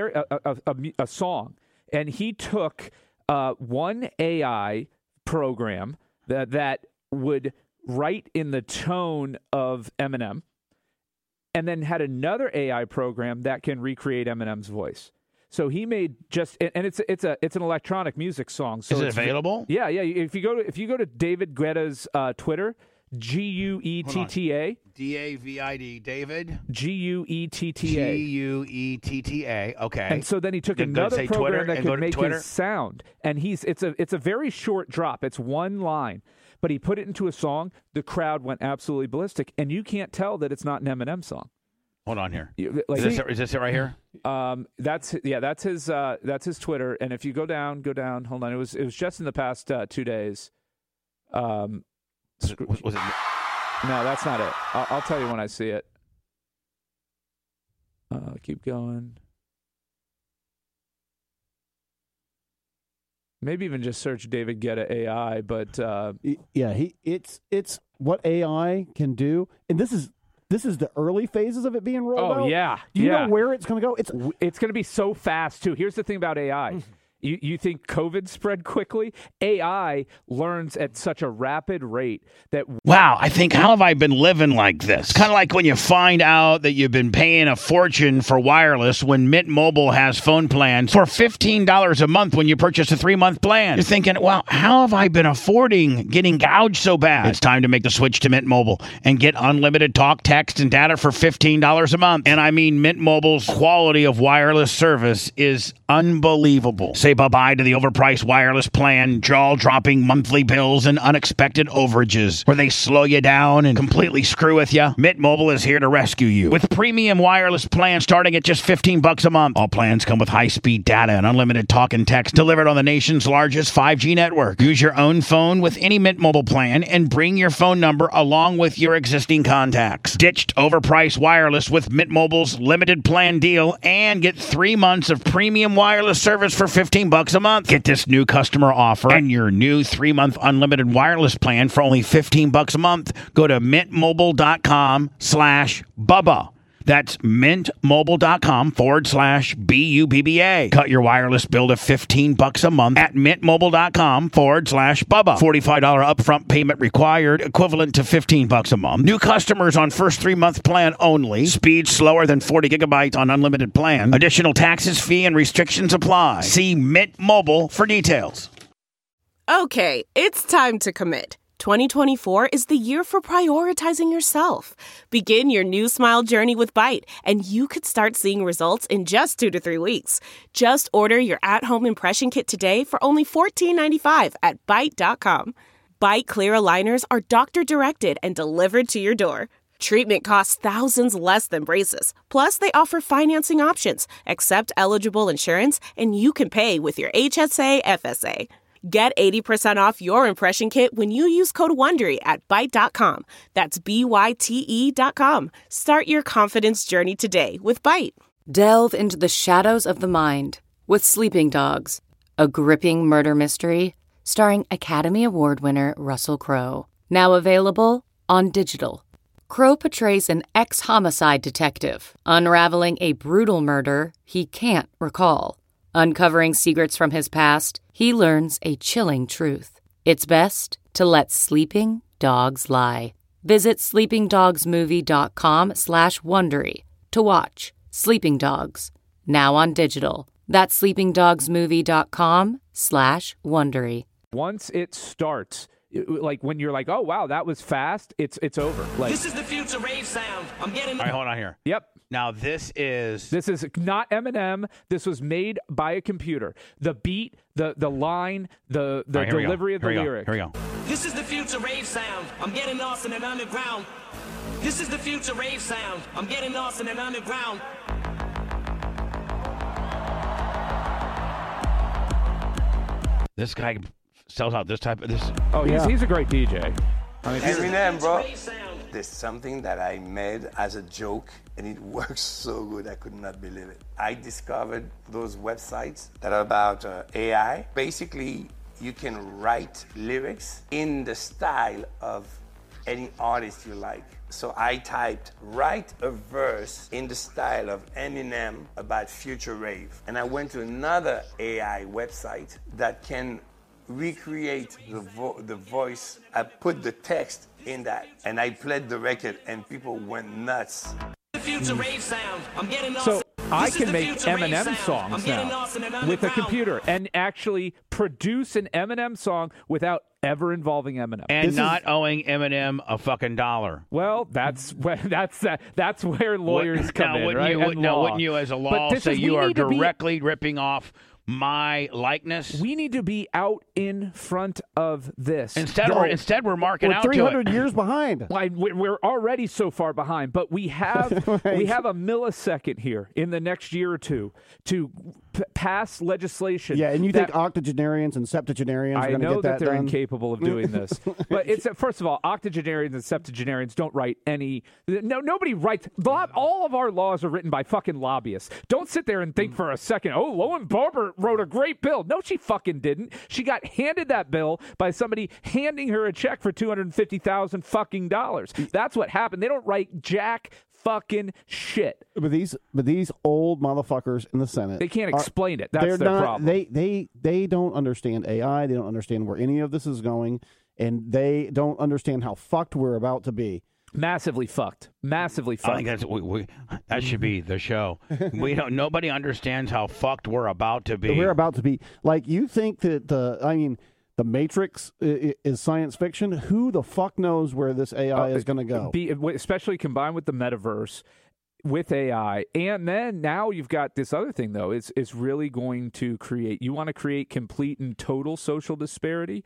song, and he took one AI program that would write in the tone of Eminem, and then had another AI program that can recreate Eminem's voice. So he made and it's an electronic music song. So Is it available? Yeah. If you go to David Guetta's Twitter, GUETTA. DAVID, David. GUETTA. GUETTA. Okay. And so then he took another program that could make his sound, and it's a very short drop. It's one line, but he put it into a song. The crowd went absolutely ballistic, and you can't tell that it's not an Eminem song. Hold on here. Is this it right here? That's his Twitter. And if you go down. Hold on, it was just in the past 2 days. Was it? No, that's not it. I'll tell you when I see it. Keep going. Maybe even just search David Guetta AI. But yeah, it's what AI can do, and this is the early phases of it being rolled out. Oh yeah, do you know where it's going to go? It's going to be so fast too. Here's the thing about AI. You think COVID spread quickly? AI learns at such a rapid rate that... Wow, how have I been living like this? Kind of like when you find out that you've been paying a fortune for wireless when Mint Mobile has phone plans for $15 a month when you purchase a 3-month plan. You're thinking, well, how have I been affording getting gouged so bad? It's time to make the switch to Mint Mobile and get unlimited talk, text, and data for $15 a month. And I mean, Mint Mobile's quality of wireless service is unbelievable. Say bye-bye to the overpriced wireless plan, jaw-dropping monthly bills, and unexpected overages where they slow you down and completely screw with you. Mint Mobile is here to rescue you with premium wireless plans starting at just $15 a month. All plans come with high-speed data and unlimited talk and text delivered on the nation's largest 5G network. Use your own phone with any Mint Mobile plan and bring your phone number along with your existing contacts. Ditched overpriced wireless with Mint Mobile's limited plan deal and get 3 months of premium wireless service for $15 a month. Get this new customer offer and your new 3-month unlimited wireless plan for only $15 a month. Go to mintmobile.com/Bubba. That's mintmobile.com/BUBBA. Cut your wireless bill to $15 a month at mintmobile.com/Bubba. $45 upfront payment required, equivalent to $15 a month. New customers on first 3-month plan only. Speed slower than 40 gigabytes on unlimited plan. Additional taxes, fee, and restrictions apply. See Mint Mobile for details. Okay, it's time to commit. 2024 is the year for prioritizing yourself. Begin your new smile journey with Byte, and you could start seeing results in just 2 to 3 weeks. Just order your at-home impression kit today for only $14.95 at Byte.com. Byte Clear aligners are doctor-directed and delivered to your door. Treatment costs thousands less than braces. Plus, they offer financing options, accept eligible insurance, and you can pay with your HSA FSA. Get 80% off your impression kit when you use code WONDERY at Byte.com. That's BYTE.com. Start your confidence journey today with Byte. Delve into the shadows of the mind with Sleeping Dogs, a gripping murder mystery starring Academy Award winner Russell Crowe. Now available on digital. Crowe portrays an ex-homicide detective unraveling a brutal murder he can't recall. Uncovering secrets from his past, he learns a chilling truth. It's best to let sleeping dogs lie. Visit sleepingdogsmovie.com/Wondery to watch Sleeping Dogs, now on digital. That's sleepingdogsmovie.com/Wondery. Once it starts, like when you're like, oh wow, that was fast, it's over. Like, this is the future rave sound. I'm getting. All right, hold on here. Yep. Now this is not Eminem. This was made by a computer. The beat, the line, the right, delivery of the lyric. Here we go. This is the future rave sound. I'm getting lost in an underground. This is the future rave sound. I'm getting lost in an underground. This guy sells out this type of this. Oh, he's a great DJ. I mean, Eminem, bro. There's something that I made as a joke, and it works so good, I could not believe it. I discovered those websites that are about AI. Basically, you can write lyrics in the style of any artist you like. So I typed, write a verse in the style of Eminem about future rave. And I went to another AI website that can recreate the voice. I put the text in that, and I played the record, and people went nuts. The future rave sound. I'm getting lost. So I can make Eminem songs now with a computer and actually produce an Eminem song without ever involving Eminem and not owing Eminem a fucking dollar. Well, that's where lawyers come in, right? Wouldn't you, as a law, say you are directly ripping off my likeness? We need to be out in front of this. Instead, we're marking We're out 300 to it. years behind. We're already so far behind, but we have Right. we have a millisecond here in the next year or two to pass legislation. Yeah, and you think octogenarians and septuagenarians are going to get that they're done? incapable of doing this. But it's first of all, octogenarians and septuagenarians don't write any. Nobody writes. All of our laws are written by fucking lobbyists. Don't sit there and think for a second. Oh, Lowen Barber wrote a great bill. No, she fucking didn't. She got handed that bill by somebody handing her a check for $250,000 fucking dollars. That's what happened. They don't write jack fucking shit. But these old motherfuckers in the Senate, They can't explain it. That's their problem. They don't understand AI. They don't understand where any of this is going, and they don't understand how fucked we're about to be. Massively fucked. Massively fucked. I think that should be the show. Nobody understands how fucked we're about to be. We're about to be like, you think that the Matrix is science fiction. Who the fuck knows where this AI is going to go? Especially combined with the metaverse, with AI, and then now you've got this other thing though. It's really going to create. You want to create complete and total social disparity.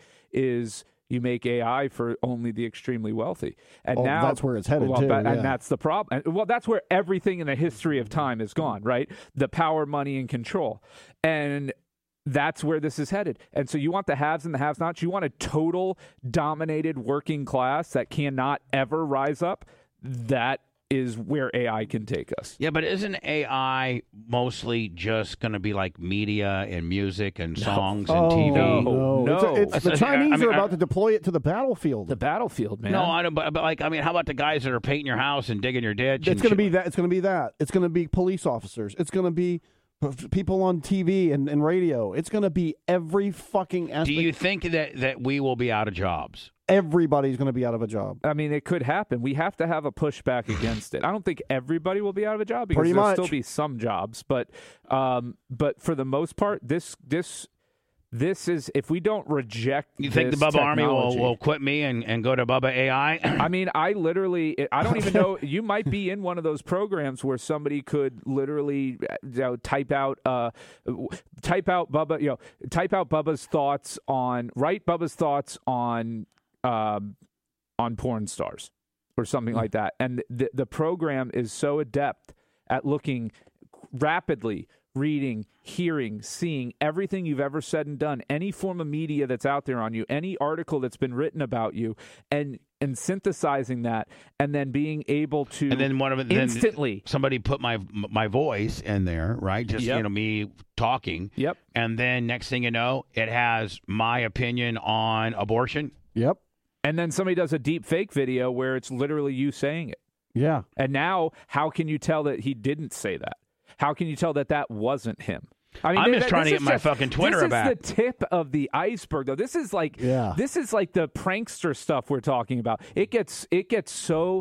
You make AI for only the extremely wealthy, and now that's where it's headed too. And that's the problem. Well, that's where everything in the history of time has gone. Right, the power, money, and control, and that's where this is headed. And so you want the haves and the have-nots. You want a total dominated working class that cannot ever rise up. That is where AI can take us. Yeah, but isn't AI mostly just going to be like media and music and songs and TV? No. It's the Chinese are about to deploy it to the battlefield. The battlefield, man. No, I don't. But how about the guys that are painting your house and digging your ditch? It's going to be that. It's going to be that. It's going to be police officers. It's going to be people on TV and radio. It's going to be every fucking aspect. Do you think that we will be out of jobs? Everybody's going to be out of a job. I mean, it could happen. We have to have a pushback against it. I don't think everybody will be out of a job because there'll still be some jobs, but for the most part, this This is, if we don't reject You think the this Bubba Army technology- will quit me and go to Bubba AI? I mean, I don't even know. You might be in one of those programs where somebody could literally type out Bubba's thoughts on, write Bubba's thoughts on porn stars or something like that. And the program is so adept at looking rapidly, reading, hearing, seeing everything you've ever said and done, any form of media that's out there on you, any article that's been written about you, and synthesizing that, and then being able to And then instantly. Somebody put my voice in there, right? Just Yep. Me talking. Yep. And then next thing you know, it has my opinion on abortion. Yep. And then somebody does a deep fake video where it's literally you saying it. Yeah. And now, how can you tell that he didn't say that? How can you tell that that wasn't him? I mean, I'm just trying to this get my is fucking Twitter back. This is the tip of the iceberg, though. This is like the prankster stuff we're talking about. It gets so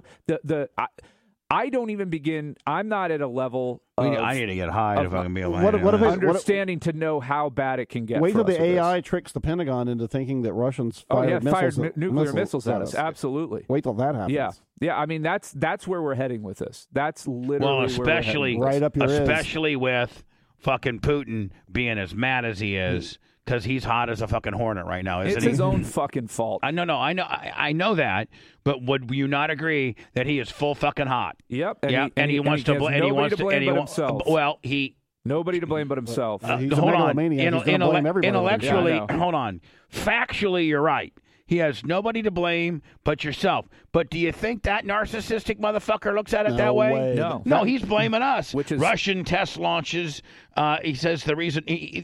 I don't even begin. I'm not at a level. I need to get high if I can be able to understanding to know how bad it can get. Wait for till us the with AI this. tricks the Pentagon into thinking that Russians fired nuclear missiles missiles at us. Absolutely. Wait till that happens. Yeah. I mean, that's where we're heading with this. That's literally especially where we're heading. Right up your especially with fucking Putin being as mad as he is because he's hot as a fucking hornet right now, isn't It's he? his own fucking fault. I know that, but would you not agree that he is full fucking hot? Yep. And he wants to blame himself. Well, nobody to blame but himself. He's a hold on. megalomaniac. He's gonna blame everybody. Intellectually, Yeah, hold on. Factually, you're right. He has nobody to blame but yourself. But do you think that narcissistic motherfucker looks at it that way? No. He's blaming us. Which is Russian test launches. He says the reason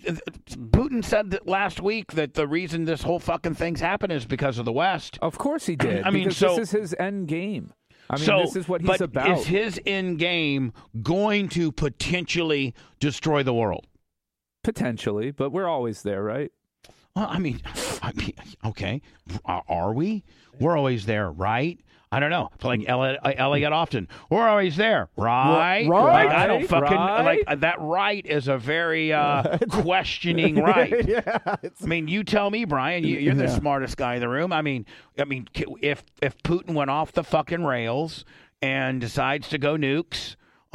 Putin said that last week that the reason this whole fucking thing's happened is because of the West. Of course he did. I mean, because so- this is his end game. I mean, So, this is what he's but about. is his end game going to potentially destroy the world? Potentially, but we're always there, right? Well, I mean, okay. Are we? We're always there, right? I don't know. Like Elliot often. We're always there, right? Right. Like, I don't fucking Right. like that. Right is a very questioning right. Yeah. I mean, you tell me, Brian. You're the smartest guy in the room. I mean, if Putin went off the fucking rails and decides to go nukes.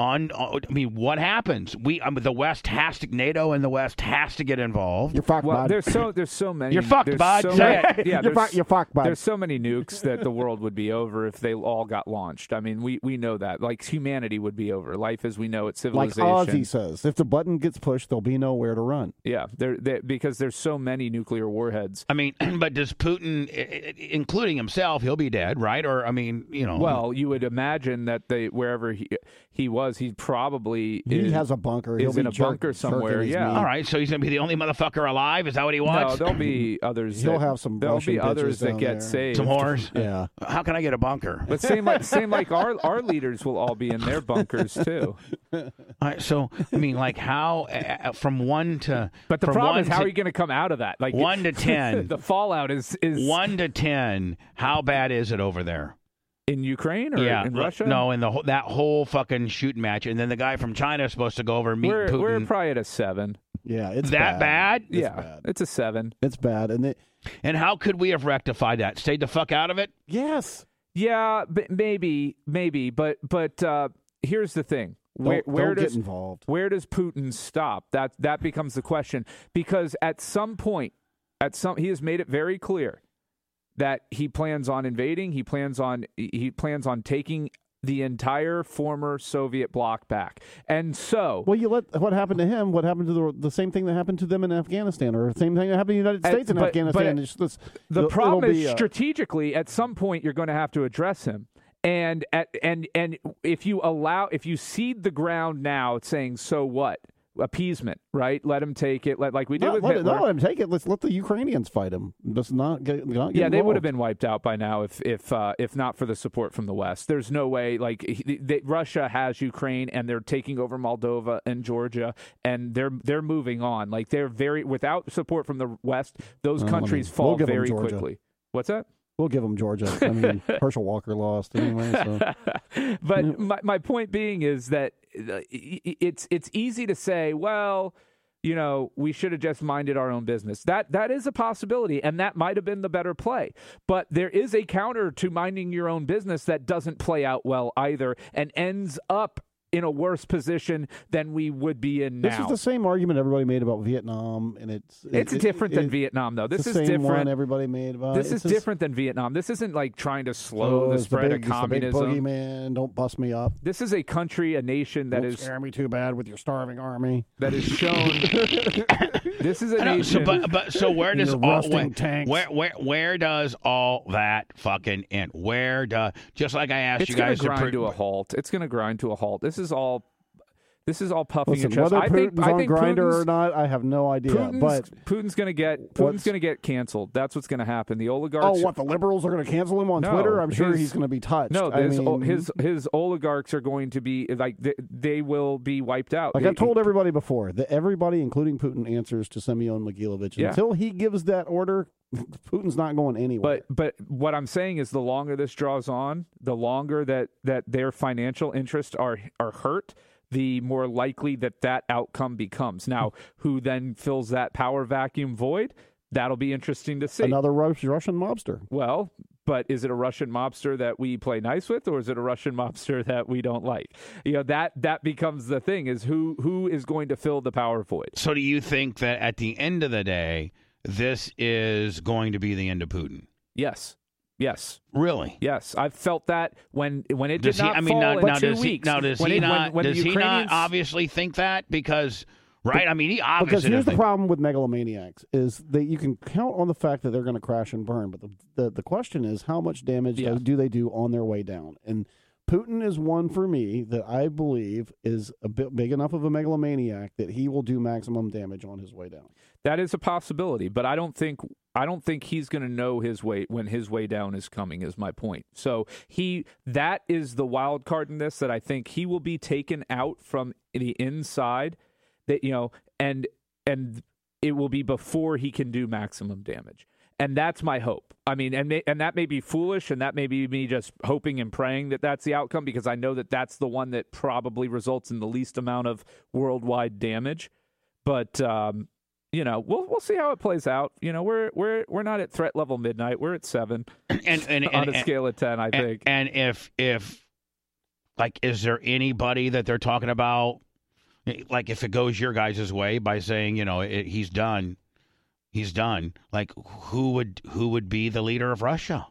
I mean, what happens? The West has to, NATO and the West has to get involved. You're fucked, Well, bud. there's so many. You're fucked, there's bud. so Say many- it. Yeah, You're fucked, bud. There's so many nukes that the world would be over if they all got launched. I mean, we know that. Like, humanity would be over. Life as we know it, Like civilization. Ozzy says, if the button gets pushed, there'll be nowhere to run. Yeah, because there's so many nuclear warheads. I mean, but does Putin, including himself, he'll be dead, right? Or, I mean, Well, you would imagine that wherever he was, he probably He has a bunker. is He'll in be a bunker somewhere. jerking his Yeah. meat. all right, so he's going to be the only motherfucker alive? Is that what he No, wants? there'll be others. He'll that- have some There'll Russian be others bitches that down get there. saved. Some whores? Yeah. How can I get a bunker? But same like our leaders will all be in their bunkers too. All right, so, I mean, like how, from 1 to... But the from problem 1 is, how to- are you going to come out of that? Like 1 to 10. the fallout is 1 to 10, how bad is it over there? in Ukraine or in Russia. No, in that whole fucking shooting match. And then the guy from China is supposed to go over and meet Putin. We're probably at a 7. Yeah, it's that bad? Yeah, bad. it's a 7. It's bad. And how could we have rectified that? Stayed the fuck out of it? Yes. Yeah, maybe, but here's the thing. Where Don't does get involved. Where does Putin stop? That becomes the question, because at some point, he has made it very clear that he plans on invading. He plans on taking the entire former Soviet bloc back. And so, Well, what happened to him? What happened to the same thing that happened to them in Afghanistan, or the same thing that happened to the United States in Afghanistan? The problem is strategically, at some point, you're going to have to address him. And if you cede the ground now, saying so what? Appeasement, right? Let him take it. Like we did with Hitler. Not let him take it. Let's let the Ukrainians fight him. Let's not get Yeah, they would involved. have been wiped out by now if not for the support from the West. There's no way. Russia has Ukraine, and they're taking over Moldova and Georgia, and they're moving on. Like they're without support from the West, those countries fall we'll give them very Georgia. quickly. What's that? We'll give them Georgia. I mean, Herschel Walker lost anyway. So. But my point being is that it's easy to say, well, we should have just minded our own business. That is a possibility, and that might have been the better play. But there is a counter to minding your own business that doesn't play out well either and ends up in a worse position than we would be in now. This is the same argument everybody made about Vietnam, and it's different than Vietnam, though. This is the same different. One everybody made about. This is different than Vietnam. This isn't like trying to slow the spread of communism. The big boogeyman, don't bust me up. This is a country, a nation that don't scare me too bad with your starving army. That is shown. This is a nation. So where does tanks? Where does all that fucking end? Just like I asked you guys, it's going to grind to a halt. It's going to grind to a halt. This is all puffing and chest. Whether I think Grindr or not, I have no idea. Putin's going to get canceled. That's what's going to happen. The oligarchs. Oh, what? The liberals are going to cancel him on Twitter? I'm sure he's going to be touched. No, his oligarchs are going to be like they will be wiped out. Like I've told everybody before, that everybody, including Putin, answers to Semyon Mogilevich. Yeah. Until he gives that order, Putin's not going anywhere. But what I'm saying is, the longer this draws on, the longer that their financial interests are hurt, the more likely that outcome becomes. Now, who then fills that power vacuum void? That'll be interesting to see. Another Russian mobster. Well, but is it a Russian mobster that we play nice with, or is it a Russian mobster that we don't like? That becomes the thing, is who is going to fill the power void. So do you think that at the end of the day, this is going to be the end of Putin? Yes. Really? Yes, I've felt that when it did not fall in 2 weeks. Does he not obviously think that? Because, right? I mean, he obviously. Because here's the problem with megalomaniacs is that you can count on the fact that they're going to crash and burn, but the question is how much damage do they do on their way down? And Putin is one for me that I believe is a bit big enough of a megalomaniac that he will do maximum damage on his way down. That is a possibility, but I don't think he's going to know when his way down is coming, is my point. So that is the wild card in this, that I think he will be taken out from the inside, that and it will be before he can do maximum damage. And that's my hope. I mean, and that may be foolish, and that may be me just hoping and praying that that's the outcome, because I know that that's the one that probably results in the least amount of worldwide damage. But we'll see how it plays out. We're not at threat level midnight. We're at 7 on a scale of 10, I think. And if is there anybody that they're talking about, like if it goes your guys' way by saying he's done? He's done. Like, who would be the leader of Russia?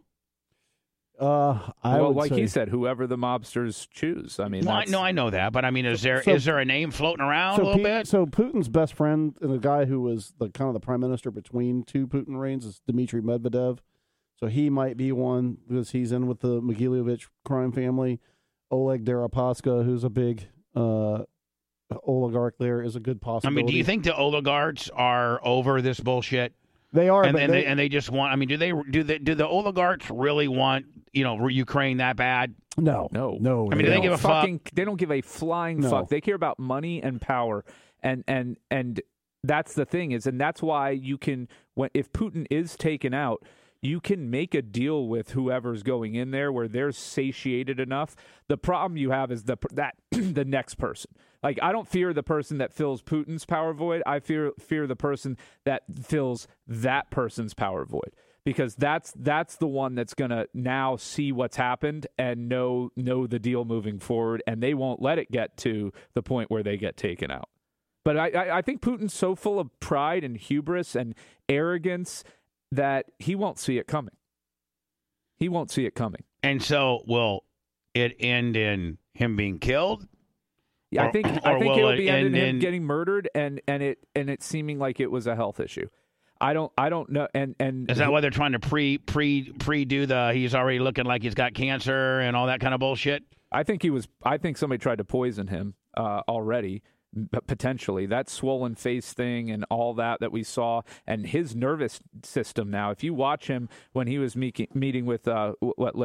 He said, whoever the mobsters choose. I mean, I know that, but I mean, is there a name floating around a little bit? So Putin's best friend and the guy who was the prime minister between two Putin reigns is Dmitry Medvedev. So he might be one because he's in with the Mogilevich crime family. Oleg Deripaska, who's a big oligarch there, is a good possibility. I mean, do you think the oligarchs are over this bullshit? They are, and they just want. I mean, do the oligarchs really want Ukraine that bad? No. I mean, do they give a fuck? They don't give a flying fuck. They care about money and power, and that's the thing and that's why you can, if Putin is taken out, you can make a deal with whoever's going in there where they're satiated enough. The problem you have is the next person. Like, I don't fear the person that fills Putin's power void. I fear the person that fills that person's power void, because that's the one that's going to now see what's happened and know the deal moving forward, and they won't let it get to the point where they get taken out. But I think Putin's so full of pride and hubris and arrogance that he won't see it coming. He won't see it coming. And so will it end in him being killed? Yeah, I think it will be ended in him getting murdered and it seeming like it was a health issue. I don't know. And is that why they're trying to pre-do the he's already looking like he's got cancer and all that kind of bullshit? I think somebody tried to poison him already. Potentially, that swollen face thing and all that we saw, and his nervous system now. If you watch him when he was meeting with what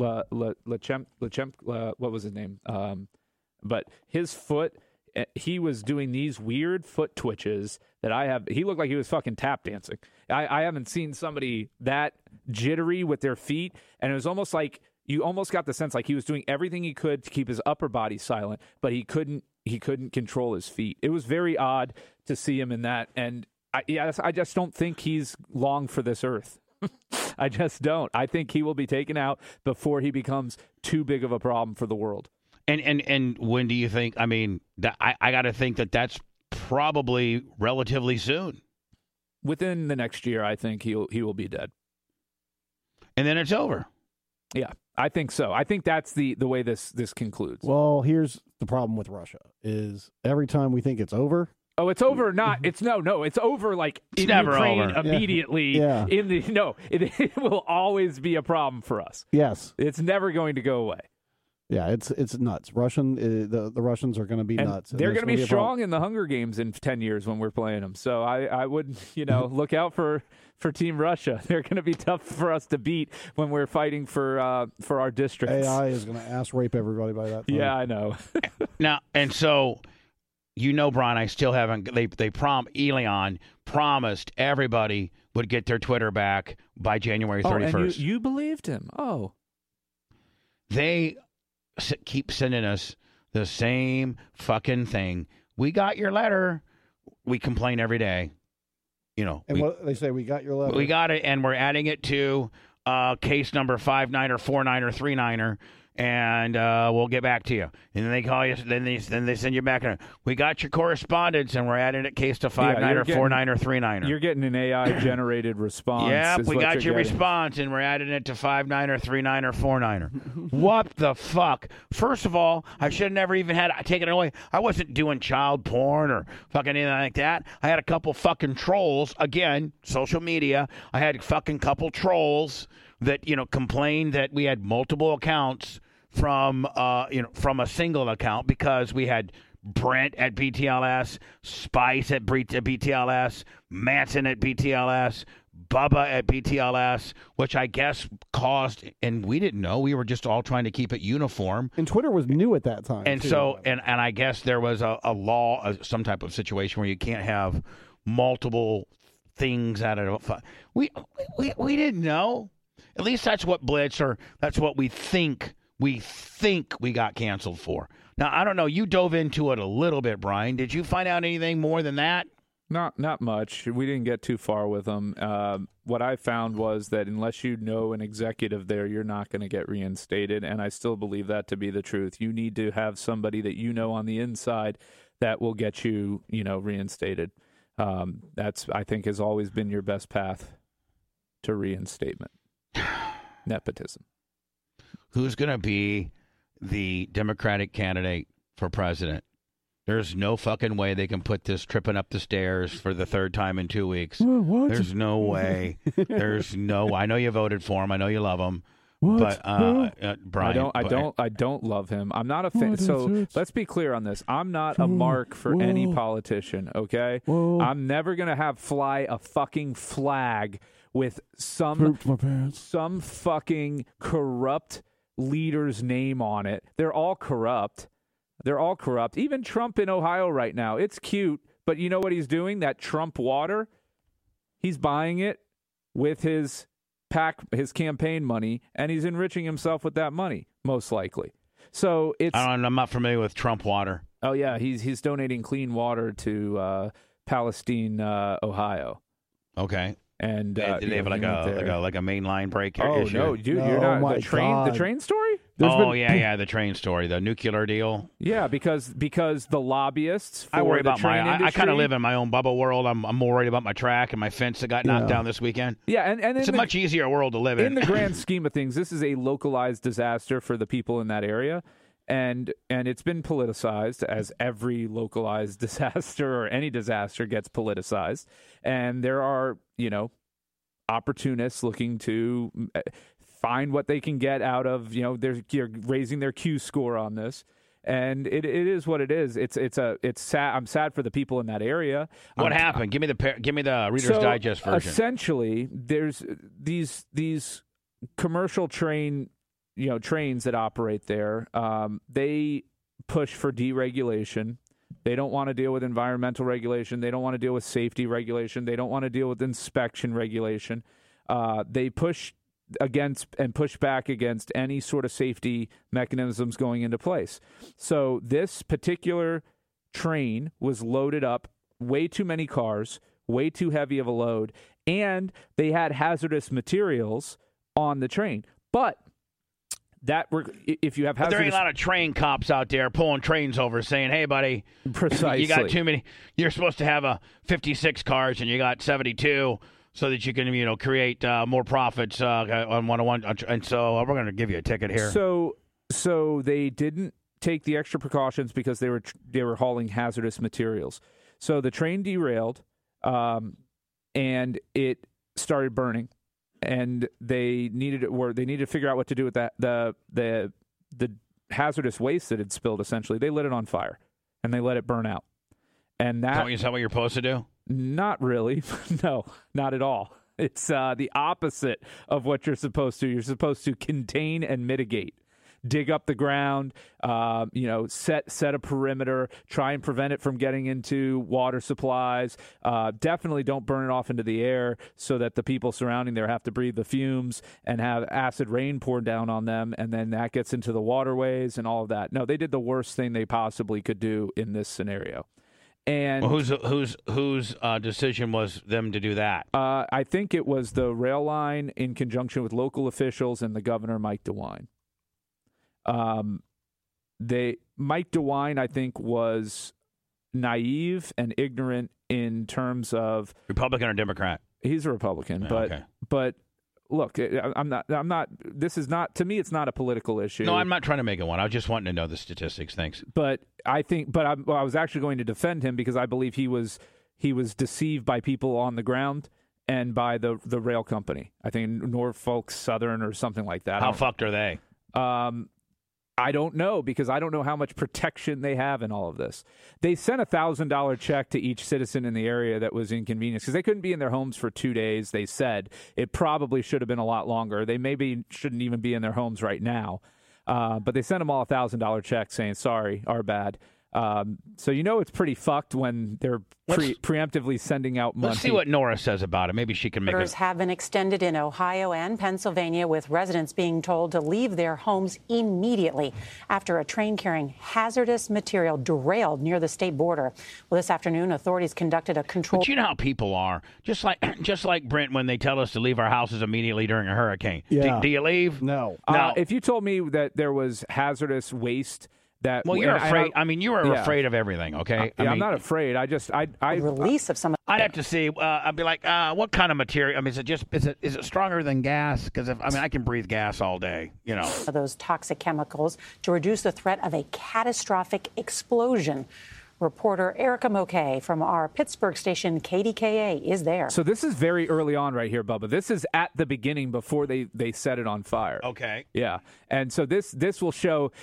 was his name? But his foot, he was doing these weird foot twitches that he looked like he was fucking tap dancing. I haven't seen somebody that jittery with their feet, and it was almost like you almost got the sense like he was doing everything he could to keep his upper body silent, but he couldn't control his feet. It was very odd to see him in that, and I just don't think he's long for this earth. I just don't. I think he will be taken out before he becomes too big of a problem for the world. And when do you think? I mean, I got to think that's probably relatively soon. Within the next year, I think he will be dead. And then it's over. Yeah, I think so. I think that's the way this concludes. Well, here's the problem with Russia is every time we think it's over. Oh, it's over. It's over. Like it's in never Ukraine over. Immediately. Yeah. It will always be a problem for us. Yes, it's never going to go away. Yeah, it's nuts. The Russians are going to be nuts. They're going to be strong in the Hunger Games in 10 years when we're playing them. So I would, look out for Team Russia. They're going to be tough for us to beat when we're fighting for our districts. AI is going to ass rape everybody by that time. Yeah, I know. Now, and so, Brian, I still haven't. Elon promised everybody would get their Twitter back by January 31st. And you believed him. Oh, they keep sending us the same fucking thing. We got your letter. We complain every day. And what they say, we got your letter. We got it, and we're adding it to case number 59 or 49 or 39er, and we'll get back to you. And then they call you. Then they send you back. We got your correspondence, and we're adding it case to 59 or 49 or 39er. You're getting an AI generated response. Yeah, we got your response, and we're adding it to 59 or 39 or 49er. What the fuck? First of all, I should have never even taken it away. I wasn't doing child porn or fucking anything like that. I had a couple fucking trolls. Again, social media. I had a fucking couple trolls that complained that we had multiple accounts from a single account because we had Brent at BTLS, Spice at BTLS, Manson at BTLS, Bubba at BTLS, which I guess caused, and we didn't know. We were just all trying to keep it uniform. And Twitter was new at that time. And too. So, and I guess there was a law, some type of situation where you can't have multiple things out of it. We didn't know. At least that's what Blitz, or that's what we think we got canceled for. Now, I don't know. You dove into it a little bit, Brian. Did you find out anything more than that? Not much. We didn't get too far with them. What I found was that unless you know an executive there, you're not going to get reinstated, and I still believe that to be the truth. You need to have somebody that you know on the inside that will get you, reinstated. That's, I think, has always been your best path to reinstatement. Nepotism. Who's going to be the Democratic candidate for president? There's no fucking way they can put this tripping up the stairs for the third time in 2 weeks. What? There's no way. I know you voted for him. I know you love him. What? But Brian, I don't love him. I'm not a fan. So let's be clear on this. I'm not a mark for any politician. Okay. I'm never gonna fly a fucking flag with some fucking corrupt leader's name on it. They're all corrupt. Even Trump in Ohio right now. It's cute, but you know what he's doing? That Trump water, he's buying it with his campaign money, and he's enriching himself with that money, most likely. So I'm not familiar with Trump water. Oh yeah, he's donating clean water to Palestine, Ohio. Okay. And do they have like a mainline break issue? Oh no, dude, you're not the train story? The train story, the nuclear deal. Yeah, because the lobbyists. I worry about I kind of live in my own bubble world. I'm more worried about my track and my fence that got knocked down this weekend. Yeah, and it's a much easier world to live in. In the grand scheme of things, this is a localized disaster for the people in that area. And it's been politicized, as every localized disaster or any disaster gets politicized. And there are, opportunists looking to find what they can get out of, they're raising their Q score on this. And it is what it is. It's sad. I'm sad for the people in that area. What happened? Give me the Reader's Digest version. Essentially, there's these commercial trains that operate there. They push for deregulation. They don't want to deal with environmental regulation. They don't want to deal with safety regulation. They don't want to deal with inspection regulation. They push against and push back against any sort of safety mechanisms going into place. So this particular train was loaded up, way too many cars, way too heavy of a load, and they had hazardous materials on the train. But if you have hazardous... There ain't a lot of train cops out there pulling trains over saying, hey, buddy, precisely, you got too many. You're supposed to have 56 cars and you got 72 so that you can, create more profits on 101. And so we're going to give you a ticket here. So they didn't take the extra precautions because they were hauling hazardous materials. So the train derailed and it started burning. And they needed to figure out what to do with that the hazardous waste that had spilled. Essentially, they lit it on fire and they let it burn out. And is that what you're supposed to do? Not really. No, not at all. It's the opposite of what you're supposed to. You're supposed to contain and mitigate. Dig up the ground, set a perimeter, try and prevent it from getting into water supplies. Definitely don't burn it off into the air so that the people surrounding there have to breathe the fumes and have acid rain poured down on them, and then that gets into the waterways and all of that. No, they did the worst thing they possibly could do in this scenario. And whose decision was them to do that? I think it was the rail line in conjunction with local officials and the governor, Mike DeWine. Mike DeWine, I think, was naive and ignorant in terms of Republican or Democrat. He's a Republican, but look, I'm not. This is not, to me, it's not a political issue. No, I'm not trying to make it one. I was just wanting to know the statistics. Thanks. But I was actually going to defend him because I believe he was deceived by people on the ground and by the rail company. I think Norfolk Southern or something like that. How fucked are they? I don't know, because I don't know how much protection they have in all of this. They sent a $1,000 check to each citizen in the area that was inconvenienced because they couldn't be in their homes for 2 days. They said it probably should have been a lot longer. They maybe shouldn't even be in their homes right now. But they sent them all a $1,000 check saying, sorry, our bad. So it's pretty fucked when they're preemptively sending out money. Let's see what Nora says about it. Maybe she can make it. Orders have been extended in Ohio and Pennsylvania, with residents being told to leave their homes immediately after a train carrying hazardous material derailed near the state border. Well, this afternoon, authorities conducted a control. But you know how people are. Just like Brent, when they tell us to leave our houses immediately during a hurricane. Yeah. Do you leave? No. If you told me that there was hazardous waste. You're afraid. You were afraid of everything, okay? I'm not afraid. Release of some. I'd have to see. I'd be like, what kind of material? Is it stronger than gas? Because I can breathe gas all day. Those toxic chemicals to reduce the threat of a catastrophic explosion. Reporter Erica Moquet from our Pittsburgh station KDKA is there. So this is very early on right here, Bubba. This is at the beginning before they set it on fire. Okay. Yeah. And so this will show,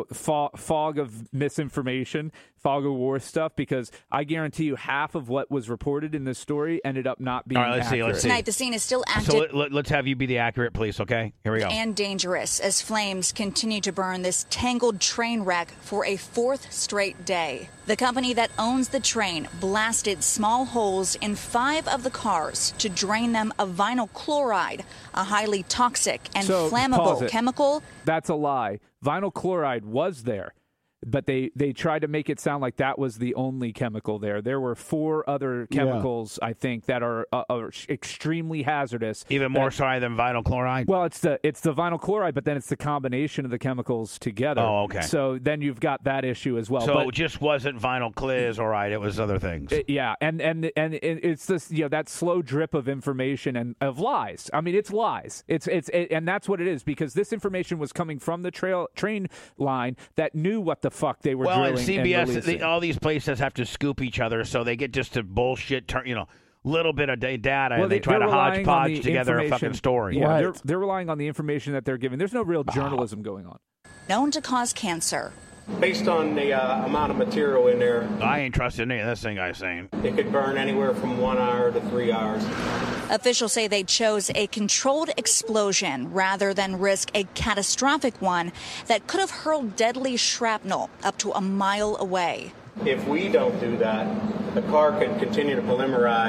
fog of misinformation, fog of war stuff, because I guarantee you half of what was reported in this story ended up not being accurate. Let's see. Tonight, the scene is still active. So let's have you be the accurate police, okay? Here we go. And dangerous as flames continue to burn this tangled train wreck for a fourth straight day. The company that owns the train blasted small holes in 5 of the cars to drain them of vinyl chloride, a highly toxic and flammable chemical. That's a lie. Vinyl chloride was there, but they tried to make it sound like that was the only chemical there. There were 4 other chemicals, I think, that are extremely hazardous. Even more so than vinyl chloride? Well, it's the vinyl chloride, but then it's the combination of the chemicals together. Oh, okay. So then you've got that issue as well. So it just wasn't vinyl chloride, all right. It was other things. And it's this, that slow drip of information and of lies. I mean, it's lies. And that's what it is, because this information was coming from the train line that knew what the fuck they were drilling. Well, and CBS, all these places have to scoop each other, so they get just to bullshit, little bit of data, and they try to hodgepodge together a fucking story. Yeah, right. They're relying on the information that they're giving. There's no real journalism going on. Known to cause cancer. Based on the amount of material in there, I ain't trusting any of this thing I'm saying. It could burn anywhere from 1 hour to 3 hours. Officials say they chose a controlled explosion rather than risk a catastrophic one that could have hurled deadly shrapnel up to a mile away. If we don't do that, the car could continue to polymerize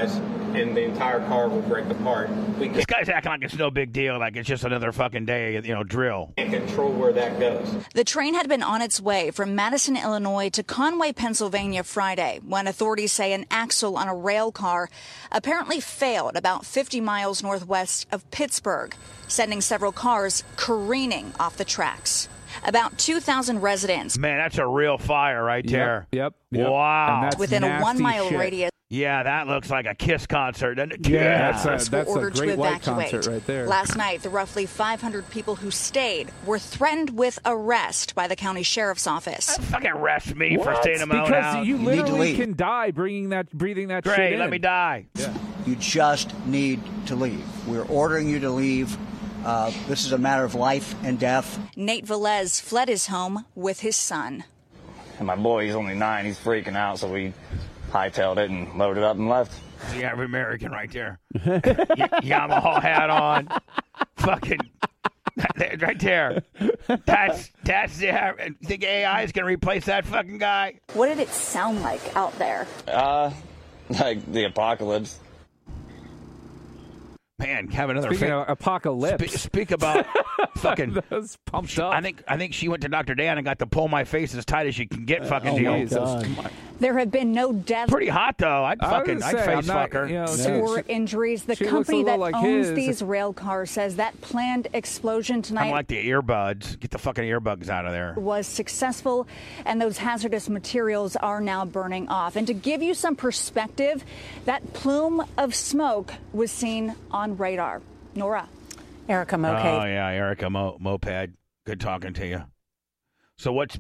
and the entire car will break apart. We This guy's acting like it's no big deal, like it's just another fucking day, drill. can't control where that goes. The train had been on its way from Madison, Illinois to Conway, Pennsylvania Friday when authorities say an axle on a rail car apparently failed about 50 miles northwest of Pittsburgh, sending several cars careening off the tracks. About 2,000 residents. Man, that's a real fire right there. Yep. Wow. And that's Within a 1 mile shit. radius. Yeah, that looks like a Kiss concert, doesn't it? Yeah, That's that's a ordered great to white evacuate. concert right there. Last night, the roughly 500 people who stayed were threatened with arrest by the county sheriff's office. Fucking arrest me for What? staying in my own Because house. you need to literally leave. can die breathing that shit Great, in. let me die. You just need to leave. We're ordering you to leave. This is a matter of life and death. Nate Velez fled his home with his son. And my boy, he's only 9. He's freaking out, so we hightailed it and loaded up and left. The average American right there. Yamaha hat on. Fucking right there. That's the think AI is gonna replace that fucking guy? What did it sound like out there? Like the apocalypse. Man, have another Speaking of apocalypse. speak about fucking That was pumped up. I think she went to Dr. Dan and got to pull my face as tight as you can get fucking Oh, deal. my God. There have been no deaths Pretty hot though. I'd face fuck her. or injuries. The she looks company a that little like owns his. these rail cars says that planned explosion I'm tonight like the earbuds. Get the fucking earbuds out of there. was successful, and those hazardous materials are now burning off. And to give you some perspective, that plume of smoke was seen on radar. Nora. Erica Oh Mokay. yeah, Erica Moped. Good talking to you. So what's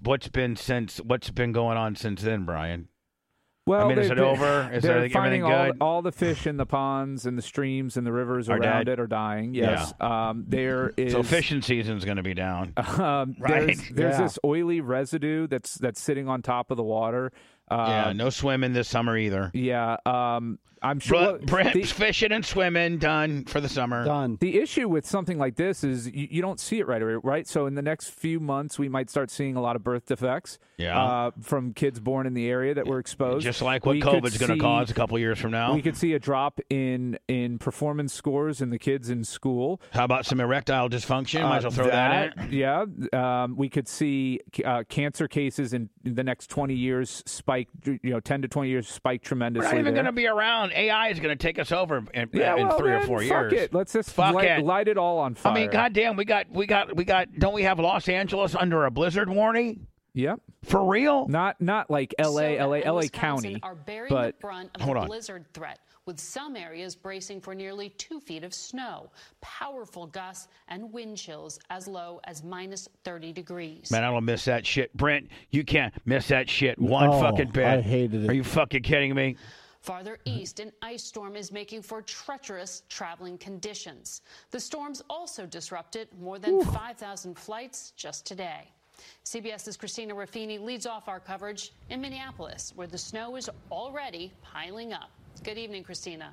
been going on since then, Brian? Well, I mean, is it over? Is they're everything finding good? all the fish in the ponds and the streams and the rivers Are around dead? it are dying. Yes. There is. So fishing season's going to be down. There's Yeah. this oily residue that's sitting on top of the water. Yeah, no swimming this summer either. Yeah. I'm sure. Brent's fishing and swimming done for the summer. Done. The issue with something like this is you don't see it right away, right? So in the next few months, we might start seeing a lot of birth defects from kids born in the area that were exposed. Just like what COVID's going to cause a couple years from now. We could see a drop in performance scores in the kids in school. How about some erectile dysfunction? Might as well throw that in. Yeah. We could see cancer cases in the next 20 years spike, 10 to 20 years spike tremendously. We're not even there. going to be around. AI is going to take us over in 3 man, or 4 years. Fuck it. Let's just it. light it all on fire. I mean, goddamn, we got. Don't we have Los Angeles under a blizzard warning? Yep. For real? Not like LA County, are bearing but the brunt of hold the on. blizzard threat, with some areas bracing for nearly 2 feet of snow, powerful gusts, and wind chills as low as minus 30 degrees. Man, I don't miss that shit. Brent, you can't miss that shit one fucking bit. I hated it. Are you fucking kidding me? Farther east, an ice storm is making for treacherous traveling conditions. The storms also disrupted more than 5,000 flights just today. CBS's Christina Raffini leads off our coverage in Minneapolis, where the snow is already piling up. Good evening, Christina.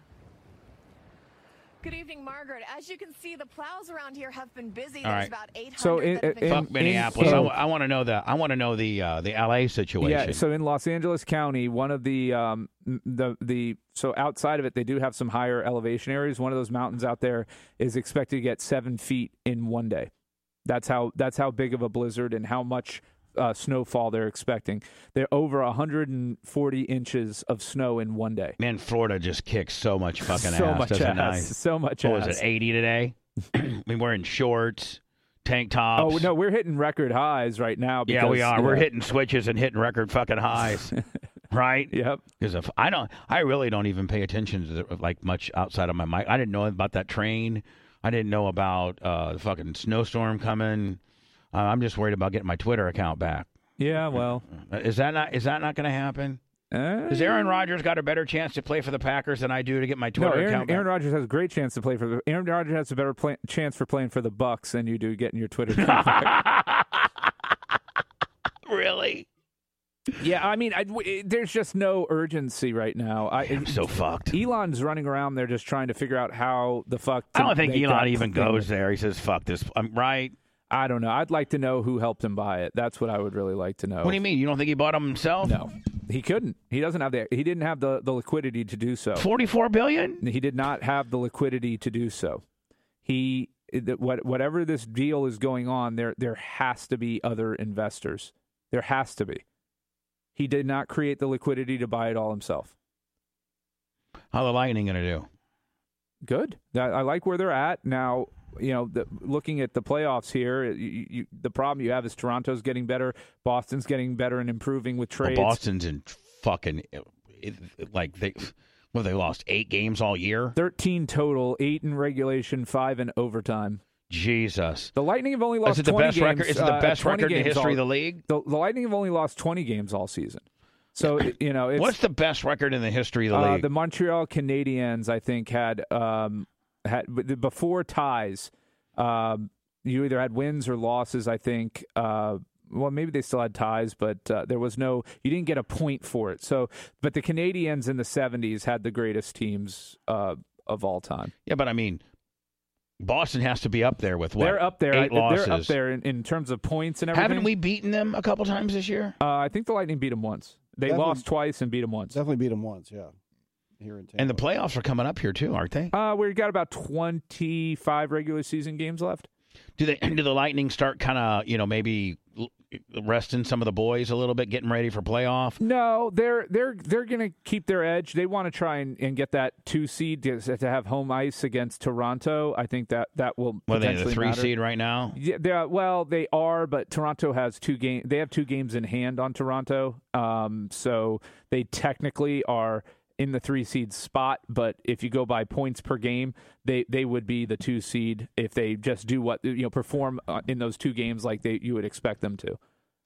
Good evening, Margaret. As you can see, the plows around here have been busy. All There's right. about 800 So that have been Fuck Minneapolis. I want to know the. I want to know the LA situation. yeah. So in Los Angeles County, one of the so outside of it, they do have some higher elevation areas. One of those mountains out there is expected to get 7 feet in one day. That's how big of a blizzard and how much snowfall they're expecting. They're over 140 inches of snow in one day. Man, Florida just kicks so much fucking So ass. much doesn't ass. it? So much What ass. was it? 80 today. I mean, we're in shorts, tank tops. Oh no, we're hitting record highs right now. Yeah, Because, we are. We're hitting switches and hitting record fucking highs. Right? Yep. Because I really don't even pay attention to like much outside of my mic. I didn't know about that train. I didn't know about the fucking snowstorm coming. I'm just worried about getting my Twitter account back. Yeah, well, is that not going to happen? Has Aaron Rodgers got a better chance to play for the Packers than I do to get my Twitter account back? Aaron Rodgers has a great chance to play for the. Aaron Rodgers has a better chance for playing for the Bucks than you do getting your Twitter account back. Really? Yeah, I mean, there's just no urgency right now. I'm so fucked. Elon's running around there just trying to figure out how the fuck. I don't think Elon even goes there. He says, "Fuck this." I'm right. I don't know. I'd like to know who helped him buy it. That's what I would really like to know. What do you mean? You don't think he bought them himself? No. He couldn't. He doesn't have he didn't have the liquidity to do so. $44 billion? He did not have the liquidity to do so. Whatever this deal is going on, there has to be other investors. There has to be. He did not create the liquidity to buy it all himself. How the Lightning going to do? Good. I like where they're at now. Looking at the playoffs here, the problem you have is Toronto's getting better, Boston's getting better and improving with trades. Well, Boston's in fucking they lost 8 games all year? 13 total, 8 in regulation, 5 in overtime. Jesus. The Lightning have only lost 20 games. Is it the best record in the history of the league? The Lightning have only lost 20 games all season. So, it's, what's the best record in the history of the league? The Montreal Canadiens, I think, had before ties, you either had wins or losses, I think. Well, maybe they still had ties, but there was you didn't get a point for it. So, but the Canadiens in the 70s had the greatest teams of all time. Yeah, but I mean, Boston has to be up there with what? They're up there. 8 losses. They're up there in terms of points and everything. Haven't we beaten them a couple times this year? I think the Lightning beat them once. They lost twice and beat them once. Definitely beat them once, yeah. Here in Tampa. And the playoffs are coming up here too, aren't they? We've got about 25 regular season games left. Do the Lightning start kind of, maybe resting some of the boys a little bit, getting ready for playoff? No, they're going to keep their edge. They want to try and get that 2 seed to have home ice against Toronto. I think that will potentially are they the 3 matter. seed right now? Yeah, they are, but Toronto has 2 games. They have 2 games in hand on Toronto, so they technically are in the 3 seed spot, but if you go by points per game, they would be the 2 seed if they just do perform in those 2 games like you would expect them to.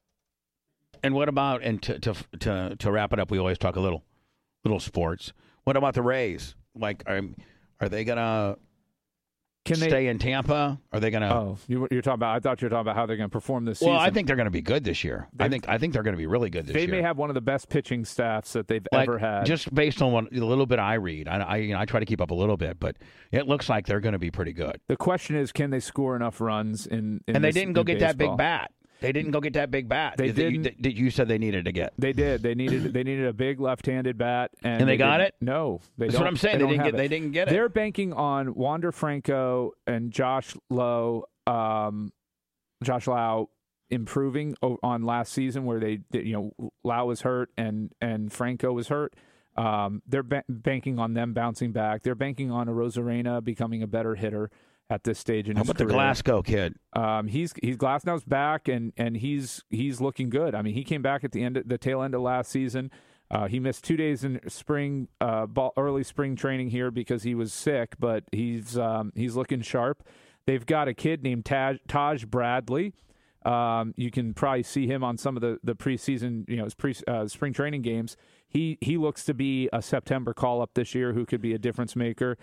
And what about, and to wrap it up, we always talk a little sports. What about the Rays? Like, are they gonna stay in Tampa? Are they gonna? Oh, you're talking about. I thought you were talking about how they're gonna perform this season. Well, I think they're gonna be good this year. I think they're gonna be really good this year. They may have one of the best pitching staffs that they've ever had. Just based on the little bit I read, I try to keep up a little bit, but it looks like they're gonna be pretty good. The question is, can they score enough runs in and they didn't go get baseball? that big bat. They didn't go get that big bat. They didn't. You said they needed to get. They did. They needed a big left-handed bat, and they got it. No, that's what I'm saying. They didn't get it. They're banking on Wander Franco and Josh Lau improving on last season, where Lau was hurt and Franco was hurt. They're banking on them bouncing back. They're banking on Arozarena becoming a better hitter at this stage in his career. How about the Glasgow kid? He's Glasnow's back and he's looking good. I mean, he came back at the tail end of last season. He missed 2 days in early spring training here because he was sick, but he's looking sharp. They've got a kid named Taj Bradley. You can probably see him on some of the preseason, his spring training games. He looks to be a September call up this year who could be a difference maker.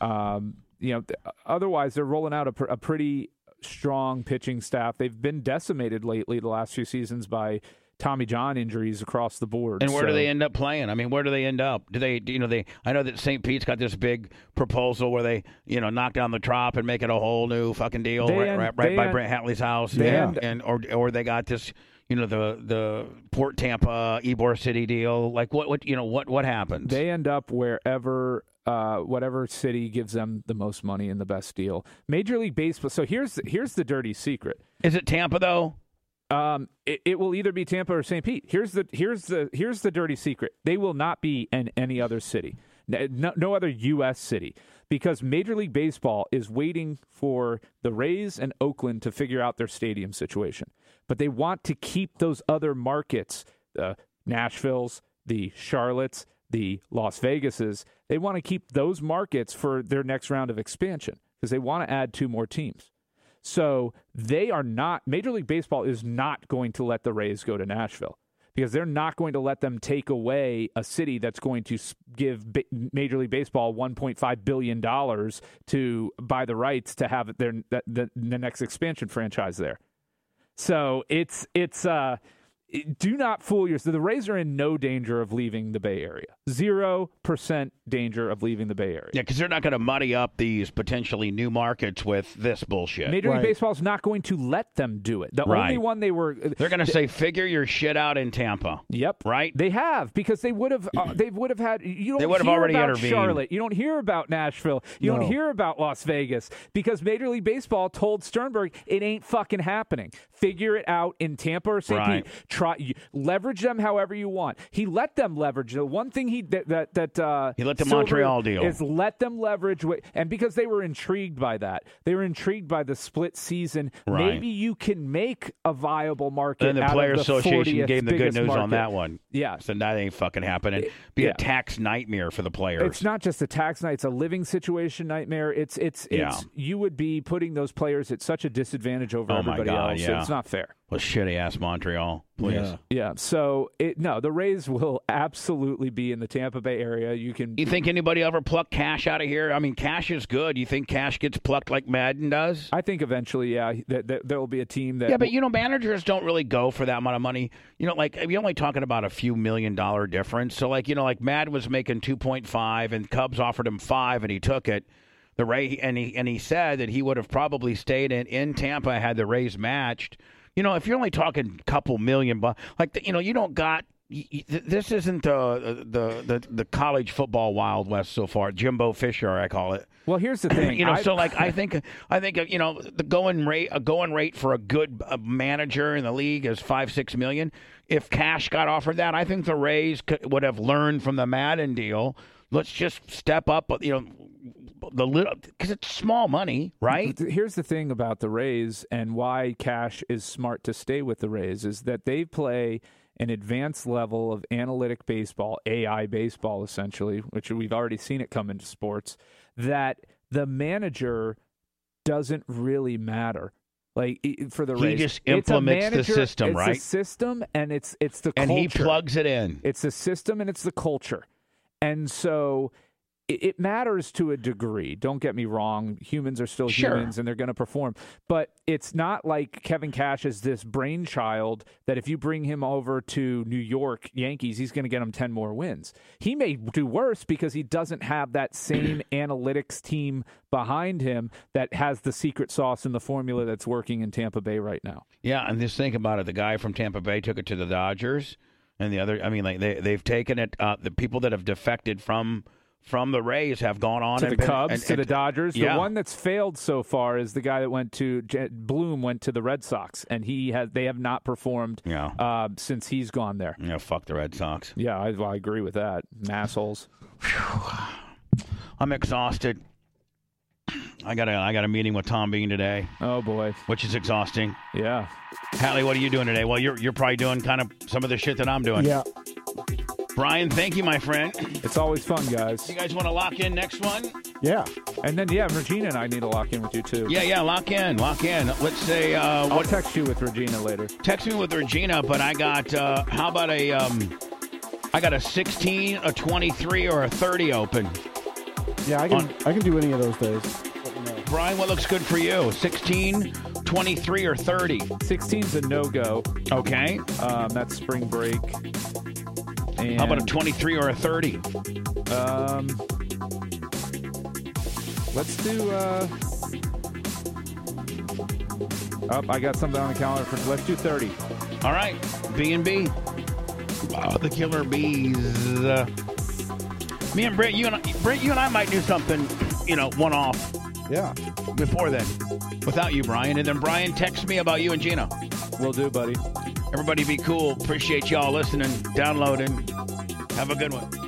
Otherwise they're rolling out a pretty strong pitching staff. They've been decimated lately the last few seasons by Tommy John injuries across the board. And where do they end up playing? I mean, where do they end up? Do they, I know that St. Pete's got this big proposal where they, knock down the Trop and make it a whole new fucking deal right by Brent Hatley's house. Or they got this, the Port Tampa, Ybor City deal. Like what happens? They end up wherever whatever city gives them the most money and the best deal. Major League Baseball. So here's the dirty secret. Is it Tampa though? It will either be Tampa or St. Pete. Here's the dirty secret. They will not be in any other city, no other U.S. city, because Major League Baseball is waiting for the Rays and Oakland to figure out their stadium situation. But they want to keep those other markets, the Nashvilles, the Charlottes, the Las Vegases. They want to keep those markets for their next round of expansion because they want to add 2 more teams. So they are not, Major League Baseball is not going to let the Rays go to Nashville because they're not going to let them take away a city that's going to give Major League Baseball $1.5 billion to buy the rights to have the next expansion franchise there. So it's do not fool yourself. The Rays are in no danger of leaving the Bay Area. 0% danger of leaving the Bay Area. Yeah, because they're not going to muddy up these potentially new markets with this bullshit. Major League Baseball is not going to let them do it. The only one they're going to say, figure your shit out in Tampa. Yep. Right? They have, because they would have had, you they don't would have hear already about intervened. Charlotte. You don't hear about Nashville. You don't hear about Las Vegas, because Major League Baseball told Sternberg it ain't fucking happening. Figure it out in Tampa or St. Pete. Leverage them however you want. He let them leverage. The one thing he let the Montreal deal is let them leverage, and because they were intrigued by that, they were intrigued by the split season. Right. Maybe you can make a viable market. And the out Players of the Association gave them the good news market. on that one. Yeah, so that ain't fucking happening. Be a tax nightmare for the players. It's not just a tax night; it's a living situation nightmare. It's you would be putting those players at such a disadvantage over everybody else. Yeah. It's not fair. Well, shitty ass Montreal, please. Yeah. So the Rays will absolutely be in the Tampa Bay area. You think anybody ever pluck Cash out of here? I mean, Cash is good. You think Cash gets plucked like Madden does? I think eventually, that there will be a team that. Yeah, but managers don't really go for that amount of money. Like you're only talking about a few $1 million difference. So like Madden was making 2.5, and Cubs offered him 5, and he took it. The Ray and he said that he would have probably stayed in Tampa had the Rays matched. If you're only talking a couple $1 million, you don't got. This isn't the college football Wild West so far. Jimbo Fisher, I call it. Well, here's the thing. I think the going rate for a good manager in the league is $5-6 million. If Cash got offered that, I think the Rays would have learned from the Madden deal. Let's just step up. The little, because it's small money, right? Here's the thing about the Rays and why Cash is smart to stay with the Rays is that they play an advanced level of analytic baseball, AI baseball, essentially, which we've already seen it come into sports, that the manager doesn't really matter. Like for the Rays, he just implements the system, right? It's a system, and it's the culture. And he plugs it in. It's a system, and it's the culture. And so it matters to a degree. Don't get me wrong. Humans are still humans, and they're going to perform. But it's not like Kevin Cash is this brainchild that if you bring him over to New York Yankees, he's going to get him 10 more wins. He may do worse because he doesn't have that same analytics team behind him that has the secret sauce and the formula that's working in Tampa Bay right now. Yeah, and just think about it. The guy from Tampa Bay took it to the Dodgers, and the other, they've taken it. The people that have defected from the Rays have gone on to the Cubs, to the Dodgers. Yeah. The one that's failed so far is the guy that went to Bloom went to the Red Sox, and they have not performed since he's gone there. Yeah, fuck the Red Sox. Yeah, I agree with that. Assholes. I'm exhausted. I got a meeting with Tom Bean today. Oh boy, which is exhausting. Yeah. Hallie, what are you doing today? Well, you're probably doing kind of some of the shit that I'm doing. Yeah. Brian, thank you, my friend. It's always fun, guys. You guys want to lock in next one? Yeah. And then, Regina and I need to lock in with you, too. Yeah, lock in. Let's say... I'll text you with Regina later. Text me with Regina, but I got... how about I got a 16, a 23, or a 30 open. Yeah, I can do any of those days. Brian, what looks good for you? 16, 23, or 30? 16's a no-go. Okay. That's spring break. And how about a 23 or a 30? Let's do. I got something on the calendar for. Let's do 30. All right, B&B. Wow, the Killer Bees. Me and Brent, you and I might do something, one off. Yeah. Before then, without you, Brian, and then Brian texts me about you and Gina. Will do, buddy. Everybody be cool. Appreciate y'all listening, downloading. Have a good one.